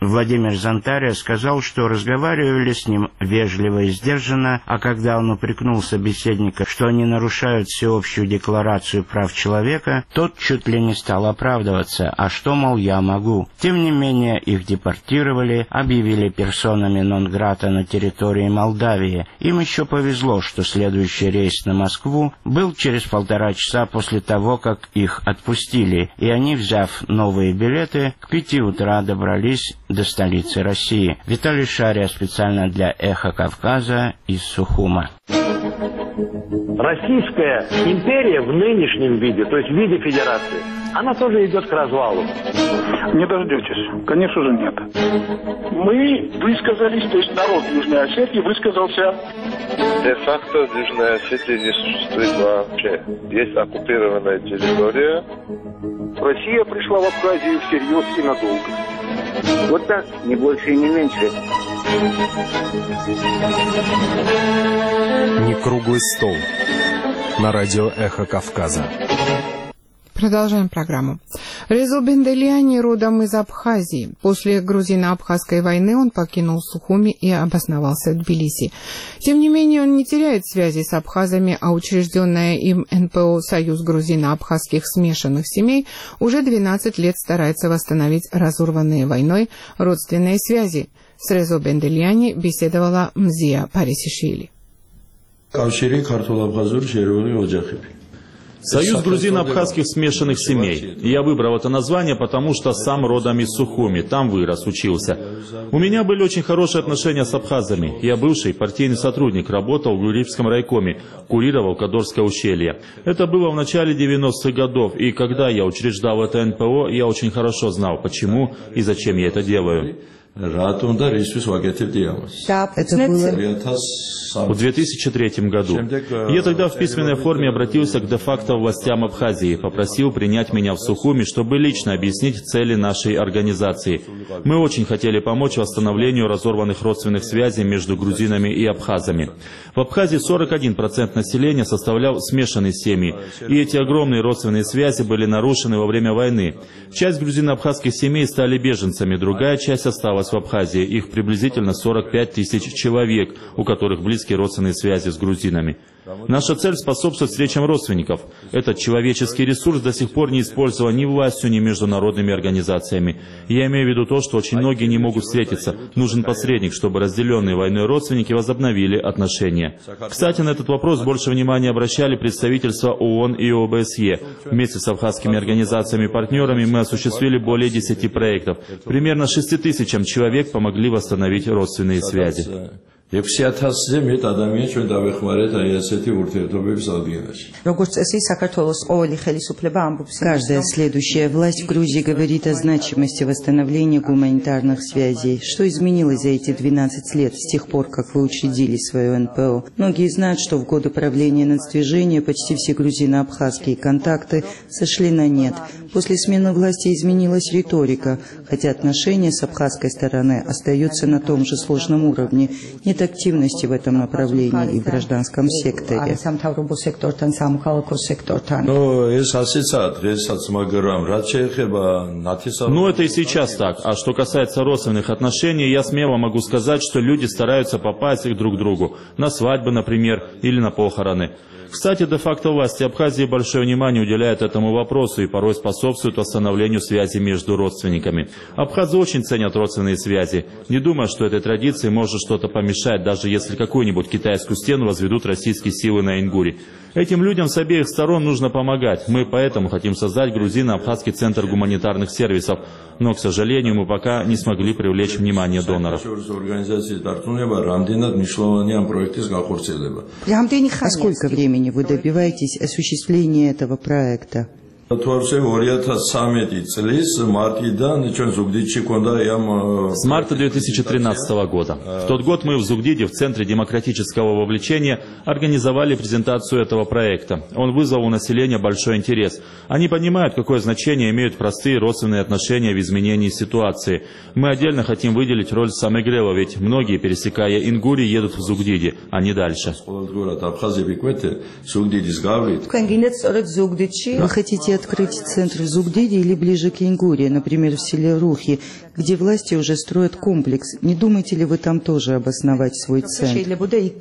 Владимир Зонтаря сказал, что разговаривали с ним вежливо и сдержанно, а когда он упрекнул собеседника, что они нарушают всеобщую декларацию прав человека, тот чуть ли не стал оправдываться, а что, мол, я могу. Тем не менее, их депортировали, объявили персонами нон-грата на территории Молдавии. Им еще повезло, что следующий рейс на Москву был через полтора часа после того, как их отпустили, и они, взяв новые билеты, к пяти утра добрались до столицы России. Виталий Шария специально для «Эхо Кавказа» из Сухума. Российская империя в нынешнем виде, то есть в виде федерации, она тоже идет к развалу. Не дождетесь. Конечно же нет. Мы высказались, то есть народ Южной Осетии высказался. Де-факто в Южной Осетии не существует вообще. Есть оккупированная территория. Россия пришла в Абхазию всерьез и надолго. Вот так, не больше и не меньше. Не круглый стол. На радио «Эхо Кавказа». Продолжаем программу. Резо Бенделиани родом из Абхазии. После грузино-абхазской войны он покинул Сухуми и обосновался в Тбилиси. Тем не менее, он не теряет связи с абхазами, а учрежденная им эн пэ о «Союз грузино-абхазских смешанных семей» уже двенадцать лет старается восстановить разорванные войной родственные связи. С Резо Бенделиани беседовала Мзия Парисишвили. Союз грузино-абхазских смешанных семей. Я выбрал это название, потому что сам родом из Сухуми, там вырос, учился. У меня были очень хорошие отношения с абхазами. Я бывший партийный сотрудник, работал в Гурьевском райкоме, курировал Кадорское ущелье. Это было в начале девяностых годов, и когда я учреждал это эн пэ о, я очень хорошо знал, почему и зачем я это делаю. Это было в две тысячи третьем году. Я тогда в письменной форме обратился к де-факто властям Абхазии, попросил принять меня в Сухуми, чтобы лично объяснить цели нашей организации. Мы очень хотели помочь восстановлению разорванных родственных связей между грузинами и абхазами. В Абхазии сорок один процент населения составлял смешанные семьи, и эти огромные родственные связи были нарушены во время войны. Часть грузино-абхазских семей стали беженцами, другая часть осталась в Абхазии. Их приблизительно сорок пять тысяч человек, у которых близкие родственные связи с грузинами. Наша цель – способствовать встречам родственников. Этот человеческий ресурс до сих пор не использован ни властью, ни международными организациями. Я имею в виду то, что очень многие не могут встретиться. Нужен посредник, чтобы разделенные войной родственники возобновили отношения. Кстати, на этот вопрос больше внимания обращали представительства ООН и о бэ эс е. Вместе с абхазскими организациями-партнерами мы осуществили более десяти проектов. Примерно шести тысячам человек помогли восстановить родственные связи. Каждая следующая власть в Грузии говорит о значимости восстановления гуманитарных связей. Что изменилось за эти двенадцать лет, с тех пор, как вы учредили свое эн пэ о? Многие знают, что в годы правления нацдвижения почти все грузино-абхазские контакты сошли на нет. После смены власти изменилась риторика, хотя отношения с абхазской стороны остаются на том же сложном уровне. Нет активности в этом направлении и в гражданском секторе. Ну, это и сейчас так. А что касается родственных отношений, я смело могу сказать, что люди стараются попасть друг к другу. На свадьбы, например, или на похороны. Кстати, де-факто власти Абхазии большое внимание уделяют этому вопросу и порой способствуют восстановлению связи между родственниками. Абхазы очень ценят родственные связи, не думая, что этой традиции может что-то помешать, даже если какую-нибудь китайскую стену возведут российские силы на Ингуре. Этим людям с обеих сторон нужно помогать. Мы поэтому хотим создать грузино-абхазский центр гуманитарных сервисов, но, к сожалению, мы пока не смогли привлечь внимание доноров. А сколько времени вы добиваетесь осуществления этого проекта? С марта две тысячи тринадцатого года. В тот год мы в Зугдиде, в Центре демократического вовлечения, организовали презентацию этого проекта. Он вызвал у населения большой интерес. Они понимают, какое значение имеют простые родственные отношения в изменении ситуации. Мы отдельно хотим выделить роль Самегрева, ведь многие, пересекая Ингури, едут в Зугдиде, а не дальше. Вы хотите открыть центр в Зугдиде или ближе к Ингуре, например, в селе Рухи, где власти уже строят комплекс? Не думаете ли вы там тоже обосновать свой центр?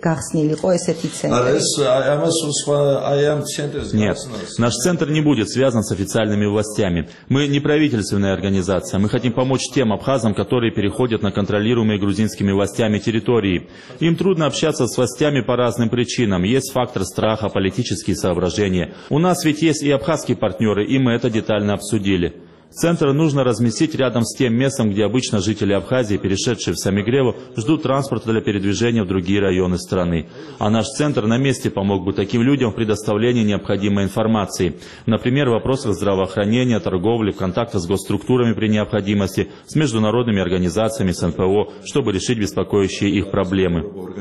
Нет, наш центр не будет связан с официальными властями. Мы не правительственная организация. Мы хотим помочь тем абхазам, которые переходят на контролируемые грузинскими властями территории. Им трудно общаться с властями по разным причинам. Есть фактор страха, политические соображения. У нас ведь есть и абхазские партнеры, и мы это детально обсудили. Центр нужно разместить рядом с тем местом, где обычно жители Абхазии, перешедшие в Самигреву, ждут транспорта для передвижения в другие районы страны. А наш центр на месте помог бы таким людям в предоставлении необходимой информации. Например, в вопросах здравоохранения, торговли, в контактах с госструктурами при необходимости, с международными организациями, с эн пэ о, чтобы решить беспокоящие их проблемы.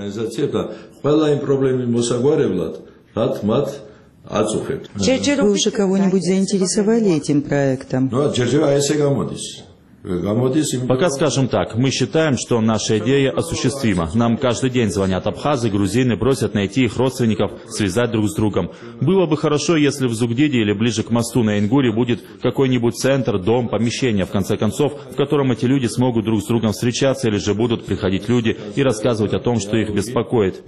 Вы уже кого-нибудь заинтересовали этим проектом? Пока скажем так, мы считаем, что наша идея осуществима. Нам каждый день звонят абхазы, грузины, просят найти их родственников, связать друг с другом. Было бы хорошо, если в Зугдиде или ближе к мосту на Ингуре будет какой-нибудь центр, дом, помещение, в конце концов, в котором эти люди смогут друг с другом встречаться, или же будут приходить люди и рассказывать о том, что их беспокоит.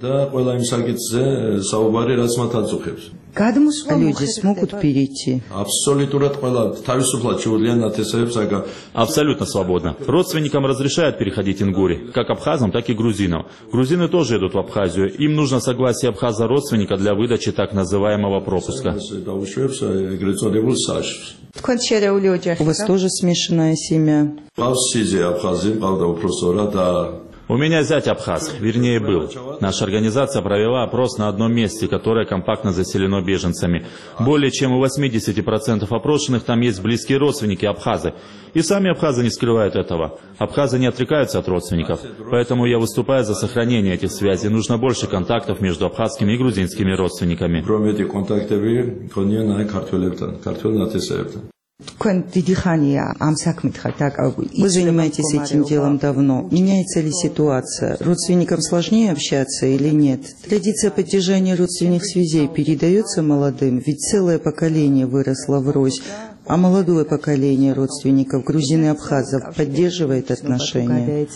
А люди смогут перейти? Абсолютно свободно. Родственникам разрешают переходить Ингуре, как абхазам, так и грузинам. Грузины тоже идут в Абхазию. Им нужно согласие абхаза-родственника для выдачи так называемого пропуска. У вас тоже смешанная семья? У меня зять абхаз, вернее был. Наша организация провела опрос на одном месте, которое компактно заселено беженцами. Более чем у восьмидесяти процентов опрошенных там есть близкие родственники абхазы. И сами абхазы не скрывают этого. Абхазы не отрекаются от родственников. Поэтому я выступаю за сохранение этих связей. Нужно больше контактов между абхазскими и грузинскими родственниками. Вы занимаетесь этим делом давно. Меняется ли ситуация? Родственникам сложнее общаться или нет? Традиция поддержания родственных связей передается молодым, ведь целое поколение выросло врозь. А молодое поколение родственников грузин и абхазов поддерживает отношения?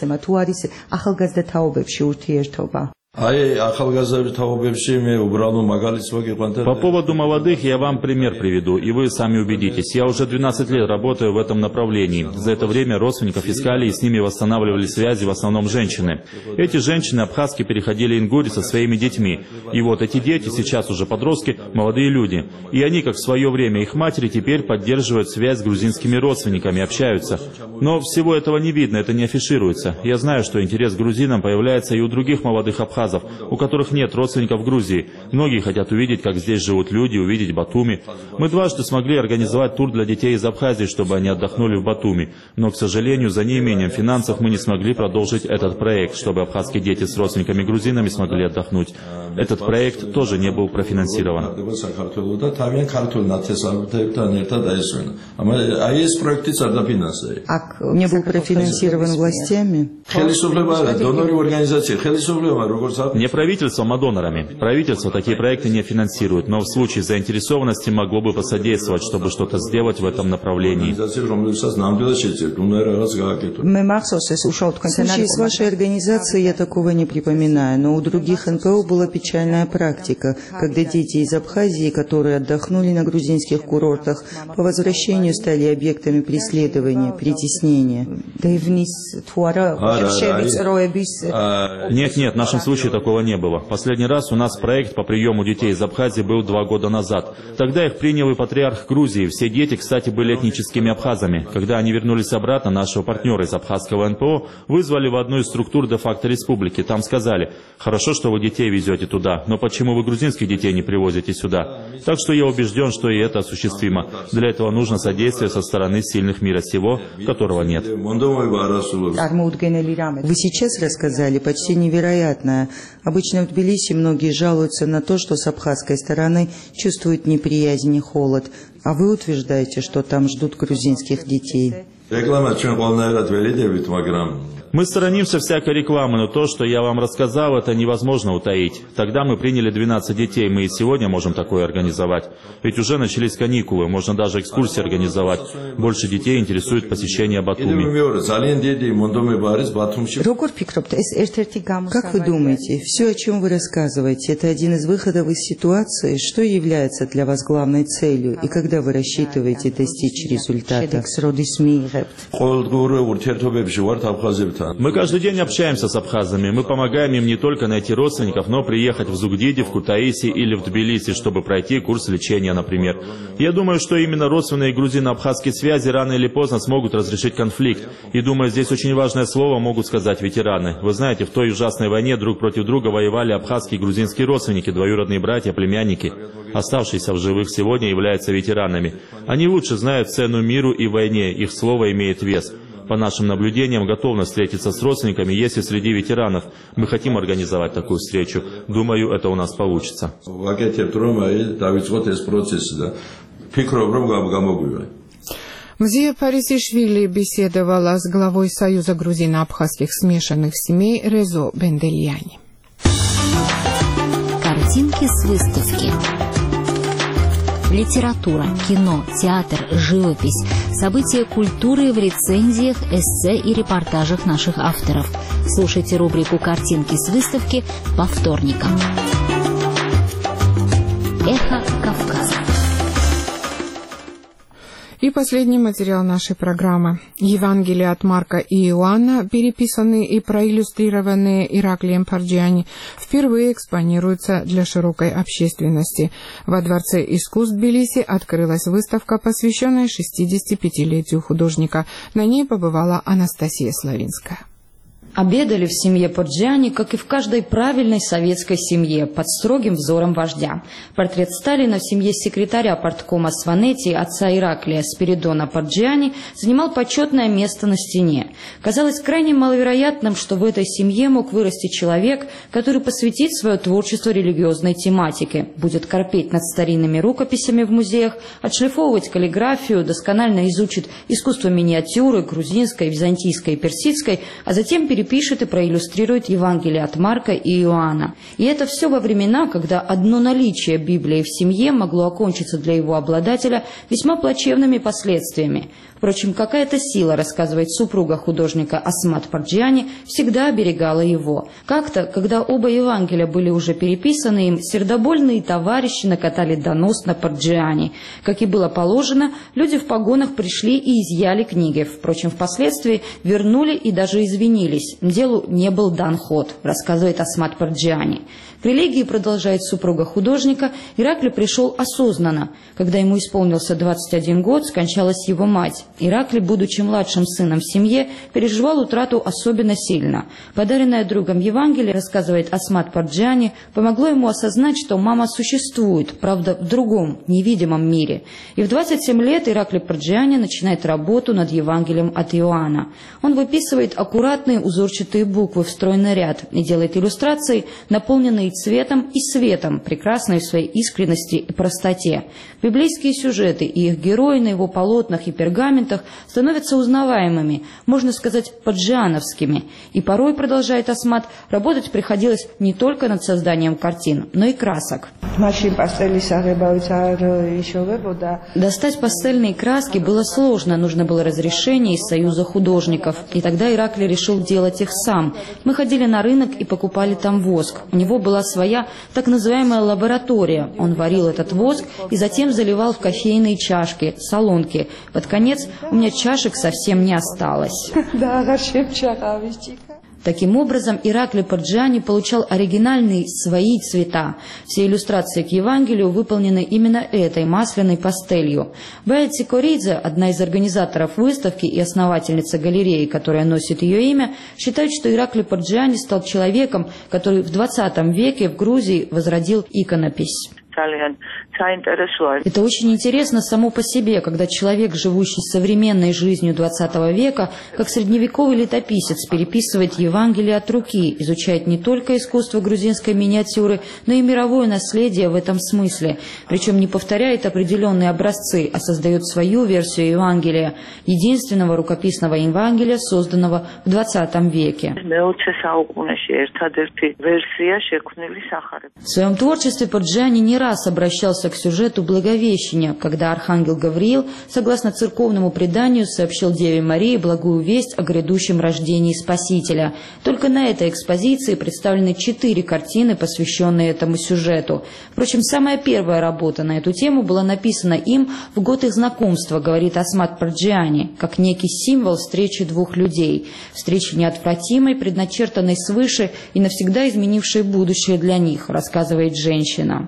По поводу молодых я вам пример приведу, и вы сами убедитесь. Я уже двенадцать лет работаю в этом направлении. За это время родственников искали, и с ними восстанавливали связи в основном женщины. Эти женщины абхазки переходили Ингури со своими детьми. И вот эти дети, сейчас уже подростки, молодые люди. И они, как в свое время их матери, теперь поддерживают связь с грузинскими родственниками, общаются. Но всего этого не видно, это не афишируется. Я знаю, что интерес к грузинам появляется и у других молодых абхазов, у которых нет родственников в Грузии. Многие хотят увидеть, как здесь живут люди, увидеть Батуми. Мы дважды смогли организовать тур для детей из Абхазии, чтобы они отдохнули в Батуми. Но, к сожалению, за неимением финансов мы не смогли продолжить этот проект, чтобы абхазские дети с родственниками-грузинами смогли отдохнуть. Этот проект тоже не был профинансирован. Не был профинансирован властями? Не правительством, а донорами. Правительство такие проекты не финансирует, но в случае заинтересованности могло бы посодействовать, чтобы что-то сделать в этом направлении. В случае с вашей организацией я такого не припоминаю, но у других эн пэ о была печальная практика, когда дети из Абхазии, которые отдохнули на грузинских курортах, по возвращению стали объектами преследования, притеснения. Нет, нет, в нашем случае такого не было. Последний раз у нас проект по приему детей из Абхазии был два года назад. Тогда их принял и патриарх Грузии. Все дети, кстати, были этническими абхазами. Когда они вернулись обратно, нашего партнера из абхазского эн пэ о вызвали в одну из структур де-факто республики. Там сказали: хорошо, что вы детей везете туда, но почему вы грузинских детей не привозите сюда? Так что я убежден, что и это осуществимо. Для этого нужно содействие со стороны сильных мира сего, которого нет. Вы сейчас рассказали почти невероятное. Обычно в Тбилиси многие жалуются на то, что с абхазской стороны чувствуют неприязнь и холод. А вы утверждаете, что там ждут грузинских детей. Мы сторонимся всякой рекламы, но то, что я вам рассказал, это невозможно утаить. Тогда мы приняли двенадцать детей, мы и сегодня можем такое организовать. Ведь уже начались каникулы, можно даже экскурсии организовать. Больше детей интересует посещение Батуми. Как вы думаете, все, о чем вы рассказываете, это один из выходов из ситуации? Что является для вас главной целью? И когда вы рассчитываете достичь результата? Мы каждый день общаемся с абхазами. Мы помогаем им не только найти родственников, но приехать в Зугдиди, в Кутаиси или в Тбилиси, чтобы пройти курс лечения, например. Я думаю, что именно родственные грузино-абхазские связи рано или поздно смогут разрешить конфликт. И думаю, здесь очень важное слово могут сказать ветераны. Вы знаете, в той ужасной войне друг против друга воевали абхазские и грузинские родственники, двоюродные братья, племянники. Оставшиеся в живых сегодня являются ветеранами. Они лучше знают цену миру и войне, их слово имеет вес. По нашим наблюдениям, готовность встретиться с родственниками, если среди ветеранов. Мы хотим организовать такую встречу. Думаю, это у нас получится. Мзия Парисишвили беседовала с главой Союза грузино-абхазских смешанных семей Резо Бендельяни. Картинки с выставки. Литература, кино, театр, живопись, события культуры в рецензиях, эссе и репортажах наших авторов. Слушайте рубрику «Картинки с выставки» по вторникам. Эхо Кавказа. И последний материал нашей программы. Евангелие от Марка и Иоанна, переписанные и проиллюстрированные Ираклием Парджиани, впервые экспонируются для широкой общественности. Во Дворце искусств Тбилиси открылась выставка, посвященная шестидесятипятилетию художника. На ней побывала Анастасия Славинская. Обедали в семье Парджиани, как и в каждой правильной советской семье, под строгим взором вождя. Портрет Сталина в семье секретаря парткома Сванетти, отца Ираклия Спиридона Парджиани, занимал почетное место на стене. Казалось крайне маловероятным, что в этой семье мог вырасти человек, который посвятит свое творчество религиозной тематике, будет корпеть над старинными рукописями в музеях, отшлифовывать каллиграфию, досконально изучит искусство миниатюры, грузинской, византийской и персидской, а затем перейдет пишет и проиллюстрирует Евангелие от Марка и Иоанна. И это все во времена, когда одно наличие Библии в семье могло окончиться для его обладателя весьма плачевными последствиями. Впрочем, какая-то сила, рассказывает супруга художника Асмат Парджиани, всегда оберегала его. Как-то, когда оба Евангелия были уже переписаны им, сердобольные товарищи накатали донос на Парджиани. Как и было положено, люди в погонах пришли и изъяли книги. Впрочем, впоследствии вернули и даже извинились. Делу не был дан ход, рассказывает Асмат Парджиани. К религии, продолжает супруга художника, Ираклий пришел осознанно. Когда ему исполнился двадцать один год, скончалась его мать. Ираклий, будучи младшим сыном в семье, переживал утрату особенно сильно. Подаренное другом Евангелие, рассказывает Асмат Парджиани, помогло ему осознать, что мама существует, правда, в другом, невидимом мире. И в двадцать семь лет Ираклий Парджиани начинает работу над Евангелием от Иоанна. Он выписывает аккуратные узорчатые буквы в стройный ряд и делает иллюстрации, наполненные цветом и светом, прекрасной в своей искренности и простоте. Библейские сюжеты и их герои на его полотнах и пергаментах становятся узнаваемыми, можно сказать, парджиановскими. И порой, продолжает Асмат, работать приходилось не только над созданием картин, но и красок. Достать пастельные краски было сложно, нужно было разрешение из Союза художников. И тогда Ираклий решил делать их сам. Мы ходили на рынок и покупали там воск. У него была своя так называемая лаборатория. Он варил этот воск и затем заливал в кофейные чашки, солонки. Под конец у меня чашек совсем не осталось. Таким образом, Ираклий Парджиани получал оригинальные свои цвета. Все иллюстрации к Евангелию выполнены именно этой масляной пастелью. Бая Цикоридзе, одна из организаторов выставки и основательница галереи, которая носит ее имя, считает, что Ираклий Парджиани стал человеком, который в двадцатом веке в Грузии возродил иконопись. Это очень интересно само по себе, когда человек, живущий современной жизнью двадцатого века, как средневековый летописец, переписывает Евангелие от руки, изучает не только искусство грузинской миниатюры, но и мировое наследие в этом смысле. Причем не повторяет определенные образцы, а создает свою версию Евангелия, единственного рукописного Евангелия, созданного в двадцатом веке. В своем творчестве Порджиани не раз обращался к сюжету Благовещения, когда архангел Гавриил, согласно церковному преданию, сообщил Деве Марии благую весть о грядущем рождении Спасителя. Только на этой экспозиции представлены четыре картины, посвященные этому сюжету. Впрочем, самая первая работа на эту тему была написана им в год их знакомства, говорит Асмат Порджиани, как некий символ встречи двух людей. Встречи неотвратимой, предначертанной свыше и навсегда изменившей будущее для них, рассказывает женщина.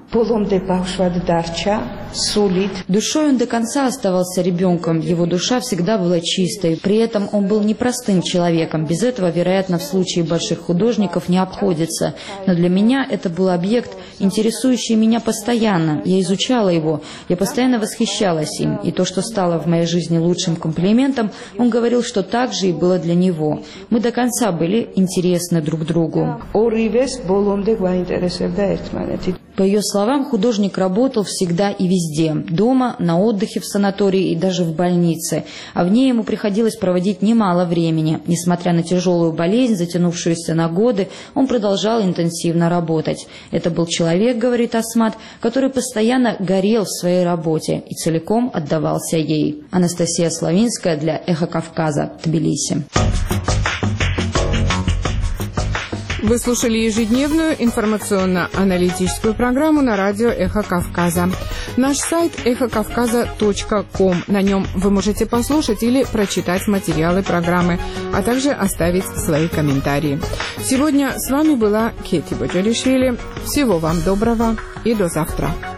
Душой он до конца оставался ребенком, его душа всегда была чистой. При этом он был непростым человеком. Без этого, вероятно, в случае больших художников не обходится. Но для меня это был объект, интересующий меня постоянно. Я изучала его, я постоянно восхищалась им. И то, что стало в моей жизни лучшим комплиментом, он говорил, что так же и было для него. Мы до конца были интересны друг другу. По ее словам, художник работал всегда и везде. Дома, на отдыхе в санатории и даже в больнице. А в ней ему приходилось проводить немало времени. Несмотря на тяжелую болезнь, затянувшуюся на годы, он продолжал интенсивно работать. Это был человек, говорит Асмат, который постоянно горел в своей работе и целиком отдавался ей. Анастасия Славинская для «Эхо Кавказа», Тбилиси. Вы слушали ежедневную информационно-аналитическую программу на радио «Эхо Кавказа». Наш сайт эхо кавказа точка ком. На нем вы можете послушать или прочитать материалы программы, а также оставить свои комментарии. Сегодня с вами была Кети Боджалишвили. Всего вам доброго и до завтра.